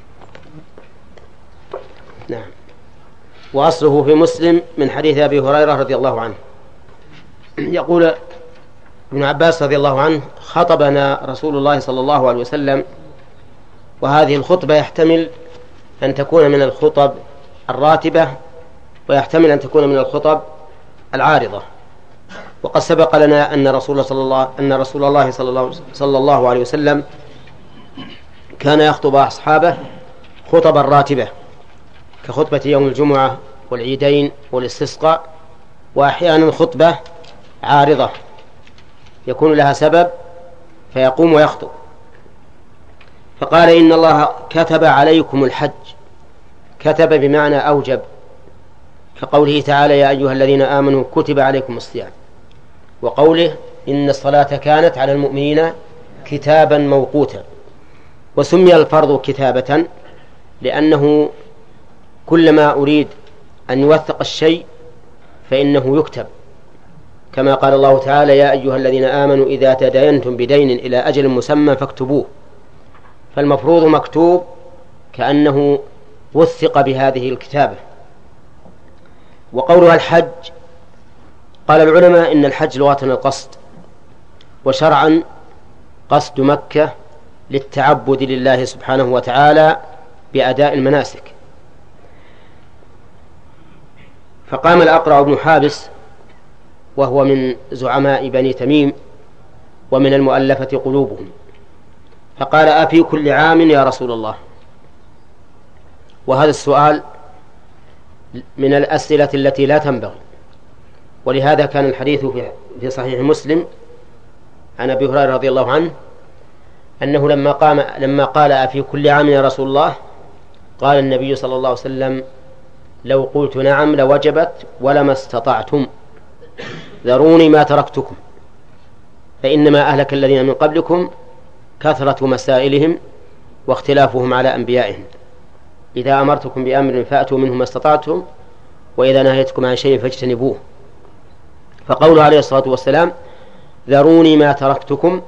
نعم. وأصله في مسلم من حديث أبي هريرة رضي الله عنه يقول ابن عباس رضي الله عنه: خطبنا رسول الله صلى الله عليه وسلم، وهذه الخطبة يحتمل أن تكون من الخطب الراتبة ويحتمل أن تكون من الخطب العارضة. وقد سبق لنا أن رسول صلى الله أن رسول الله صلى الله صلى الله عليه وسلم كان يخطب أصحابه خطبا راتبة كخطبة يوم الجمعة والعيدين والاستسقاء، وأحيانا خطبة عارضة يكون لها سبب فيقوم ويخطب. فقال: إن الله كتب عليكم الحج. كتب بمعنى أوجب، كقوله تعالى: يا أيها الذين آمنوا كتب عليكم الصيام، وقوله: إن الصلاة كانت على المؤمنين كتابا موقوتا. وسمي الفرض كتابة لأنه كلما أريد أن يوثق الشيء فإنه يكتب، كما قال الله تعالى: يا أيها الذين آمنوا إذا تداينتم بدين إلى أجل مسمى فاكتبوه. فالمفروض مكتوب كأنه وثق بهذه الكتابة. وقولها الحج، قال العلماء إن الحج لغة القصد، وشرعا قصد مكة للتعبد لله سبحانه وتعالى بأداء المناسك. فقام الأقرع بن حابس وهو من زعماء بني تميم ومن المؤلفة قلوبهم، فقال: أفي كل عام يا رسول الله؟ وهذا السؤال من الأسئلة التي لا تنبغي، ولهذا كان الحديث في صحيح مسلم عن أبي هريرة رضي الله عنه أنه لما قام لما قال: أفي كل عام يا رسول الله؟ قال النبي صلى الله عليه وسلم: لو قلت نعم لوجبت ولما استطعتم، ذروني ما تركتكم، فإنما أهلك الذين من قبلكم كثرة مسائلهم واختلافهم على أنبيائهم. إذا أمرتكم بأمر فأتوا منه ما استطعتم، وإذا نهيتكم عن شيء فاجتنبوه. فقوله عليه الصلاة والسلام: ذروني ما تركتكم،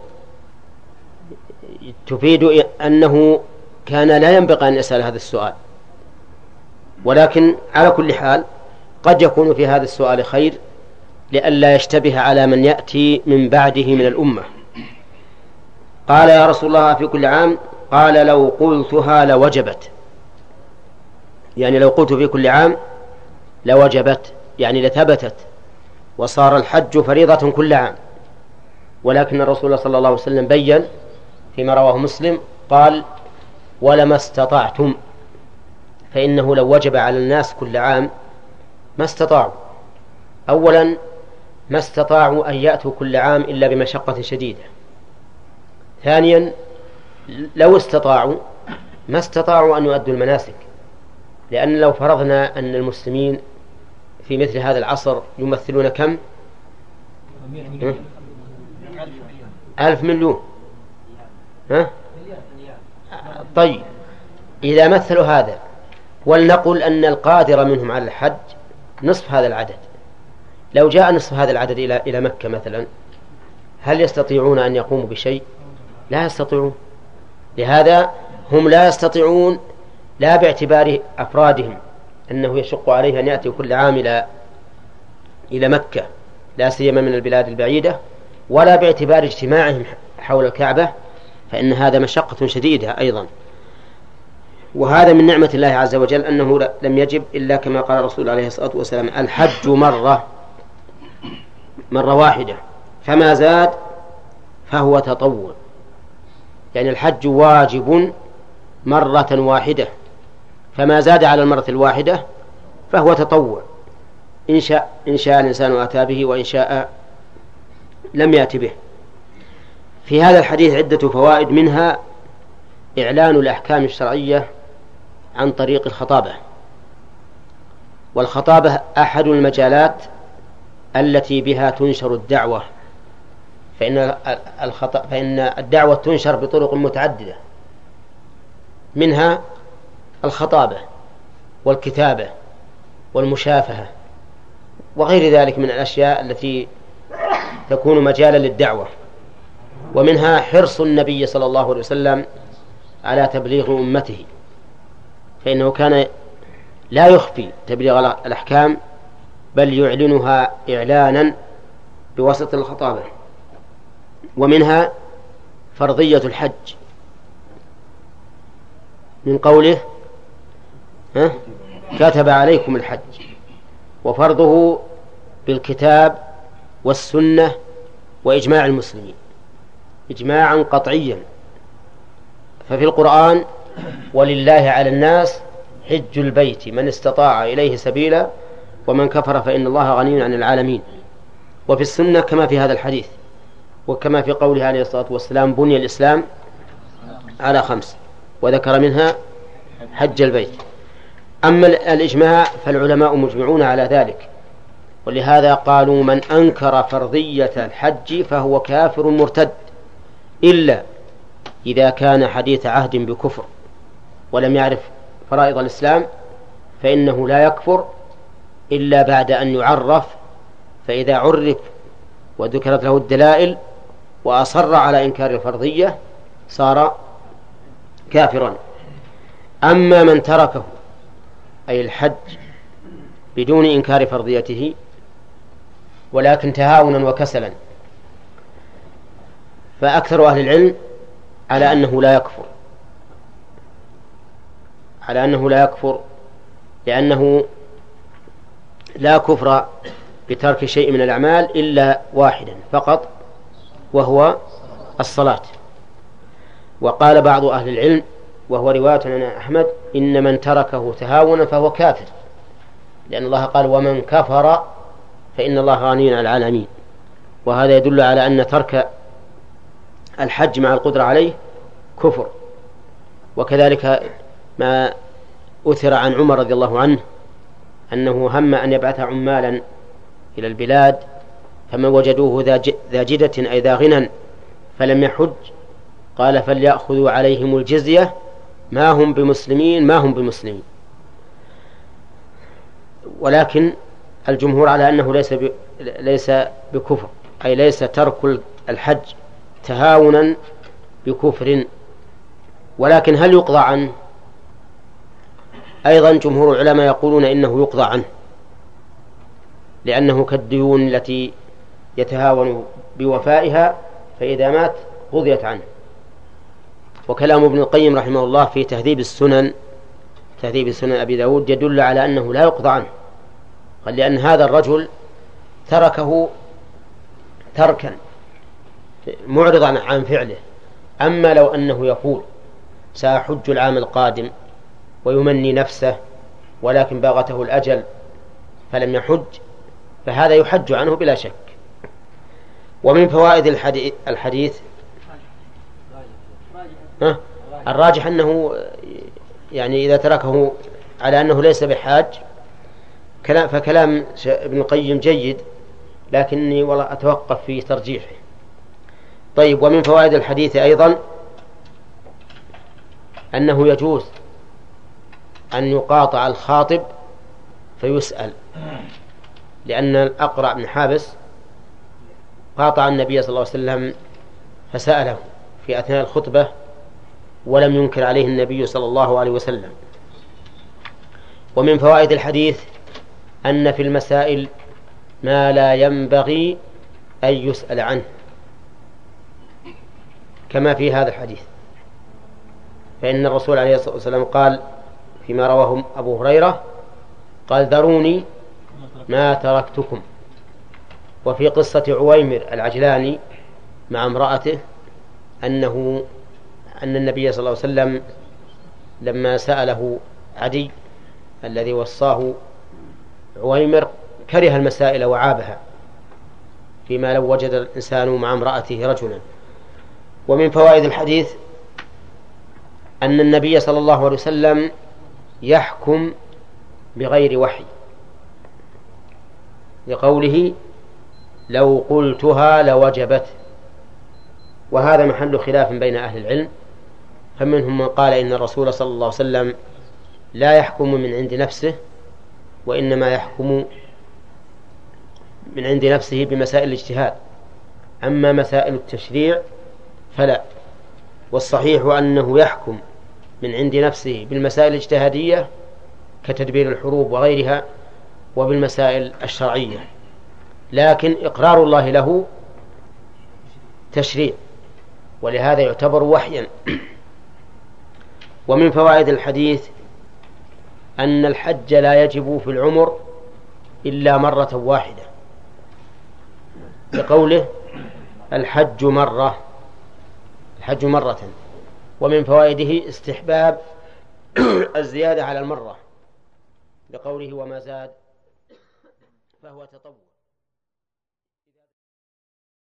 تفيد أنه كان لا ينبغي أن يسأل هذا السؤال، ولكن على كل حال قد يكون في هذا السؤال خير لئلا يشتبه على من يأتي من بعده من الأمة. قال: يا رسول الله في كل عام؟ قال: لو قلتها لوجبت، يعني لو قلت في كل عام لوجبت، يعني لثبتت وصار الحج فريضة كل عام. ولكن الرسول صلى الله عليه وسلم بيّن فيما رواه مسلم قال: ولما استطعتم، فإنه لو وجب على الناس كل عام ما استطاعوا. أولا ما استطاعوا أن يأتوا كل عام إلا بمشقة شديدة. ثانيا لو استطاعوا ما استطاعوا أن يؤدوا المناسك، لأن لو فرضنا أن المسلمين في مثل هذا العصر يمثلون كم؟ ألف مليون. ها؟ طيب إذا مثلوا هذا، ولنقل أن القادر منهم على الحج نصف هذا العدد، لو جاء نصف هذا العدد إلى إلى مكة مثلا، هل يستطيعون أن يقوموا بشيء؟ لا يستطيعون. لهذا هم لا يستطيعون، لا باعتبار أفرادهم أنه يشق عليه أن يأتي كل عام إلى إلى مكة لا سيما من البلاد البعيدة، ولا باعتبار اجتماعهم حول الكعبة، فإن هذا مشقة شديدة أيضا. وهذا من نعمة الله عز وجل أنه لم يجب إلا كما قال الرسول عليه الصلاة والسلام: الحج مرة مرة واحدة، فما زاد فهو تطوع، يعني الحج واجب مرة واحدة، فما زاد على المرة الواحدة فهو تطوع، إن شاء إن شاء الإنسان أتى به، وإن شاء لم يأت به. في هذا الحديث عدة فوائد، منها إعلان الأحكام الشرعية عن طريق الخطابة. والخطابة أحد المجالات التي بها تنشر الدعوة، فإن الخط... فإن الدعوة تنشر بطرق متعددة، منها الخطابة والكتابة والمشافهة وغير ذلك من الأشياء التي تكون مجالا للدعوة. ومنها حرص النبي صلى الله عليه وسلم على تبليغ أمته، فإنه كان لا يخفي تبليغ الأحكام بل يعلنها إعلانا بواسطة الخطابة. ومنها فرضية الحج من قوله ها كتب عليكم الحج، وفرضه بالكتاب والسنة وإجماع المسلمين إجماعا قطعيا. ففي القرآن ولله على الناس حج البيت من استطاع إليه سبيلا ومن كفر فإن الله غني عن العالمين. وفي السنة كما في هذا الحديث، وكما في قوله عليه الصلاة والسلام بني الإسلام على خمس، وذكر منها حج البيت. أما الإجماع فالعلماء مجمعون على ذلك، ولهذا قالوا من أنكر فرضية الحج فهو كافر مرتد، إلا إذا كان حديث عهد بكفر ولم يعرف فرائض الإسلام فإنه لا يكفر إلا بعد أن يعرف، فإذا عرف وذكرت له الدلائل وأصر على إنكار الفرضية صار كافرا. أما من تركه أي الحج بدون إنكار فرضيته ولكن تهاونا وكسلا فأكثر أهل العلم على أنه لا يكفر على أنه لا يكفر لأنه لا كفر بترك شيء من الأعمال إلا واحدا فقط وهو الصلاة. وقال بعض أهل العلم وهو رواية عن أحمد إن من تركه تهاونا فهو كافر، لأن الله قال ومن كفر فإن الله غني عن العالمين، وهذا يدل على أن ترك الحج مع القدرة عليه كفر. وكذلك ما أثر عن عمر رضي الله عنه أنه هم أن يبعث عمالا إلى البلاد فمن وجدوه ذا جدة أي ذا غنى فلم يحج قال فليأخذوا عليهم الجزية ما هم بمسلمين ما هم بمسلمين. ولكن الجمهور على أنه ليس ليس بكفر، أي ليس ترك الحج تهاونا بكفر. ولكن هل يقضى عنه؟ أيضا جمهور العلماء يقولون إنه يقضى عنه، لأنه كالديون التي يتهاون بوفائها فإذا مات قضيت عنه. وكلام ابن القيم رحمه الله في تهذيب السنن تهذيب السنن أبي داود يدل على أنه لا يقضى عنه، قال لأن هذا الرجل تركه تركا معرضا عن فعله. أما لو أنه يقول سأحج العام القادم ويمني نفسه ولكن باغته الأجل فلم يحج فهذا يحج عنه بلا شك. ومن فوائد الحديث, الحديث ها الراجح أنه يعني إذا تركه على أنه ليس بحاج كلام فكلام ابن القيم جيد، لكني والله أتوقف في ترجيحه. طيب، ومن فوائد الحديث أيضا أنه يجوز أن يقاطع الخاطب فيسأل، لأن الأقرع بن حابس قاطع النبي صلى الله عليه وسلم فسأله في أثناء الخطبة ولم ينكر عليه النبي صلى الله عليه وسلم. ومن فوائد الحديث أن في المسائل ما لا ينبغي أن يسأل عنه كما في هذا الحديث، فإن الرسول عليه الصلاة والسلام قال فيما رواه أبو هريرة قال ذروني ما تركتكم. وفي قصة عويمر العجلاني مع امرأته أنه أن النبي صلى الله عليه وسلم لما سأله عدي الذي وصاه عويمر كره المسائل وعابها فيما لو وجد الإنسان مع امرأته رجلا. ومن فوائد الحديث أن النبي صلى الله عليه وسلم يحكم بغير وحي لقوله لو قلتها لوجبت، وهذا محل خلاف بين أهل العلم، فمنهم من قال إن الرسول صلى الله عليه وسلم لا يحكم من عند نفسه وإنما يحكم من عند نفسه بمسائل الاجتهاد، أما مسائل التشريع فلا. والصحيح أنه يحكم من عند نفسه بالمسائل الاجتهادية كتدبير الحروب وغيرها وبالمسائل الشرعية، لكن إقرار الله له تشريع، ولهذا يعتبر وحيا. ومن فوائد الحديث أن الحج لا يجب في العمر إلا مرة واحدة، لقوله الحج مرة الحج مرة. ومن فوائده استحباب الزيادة على المرة، لقوله وما زاد فهو تطوع.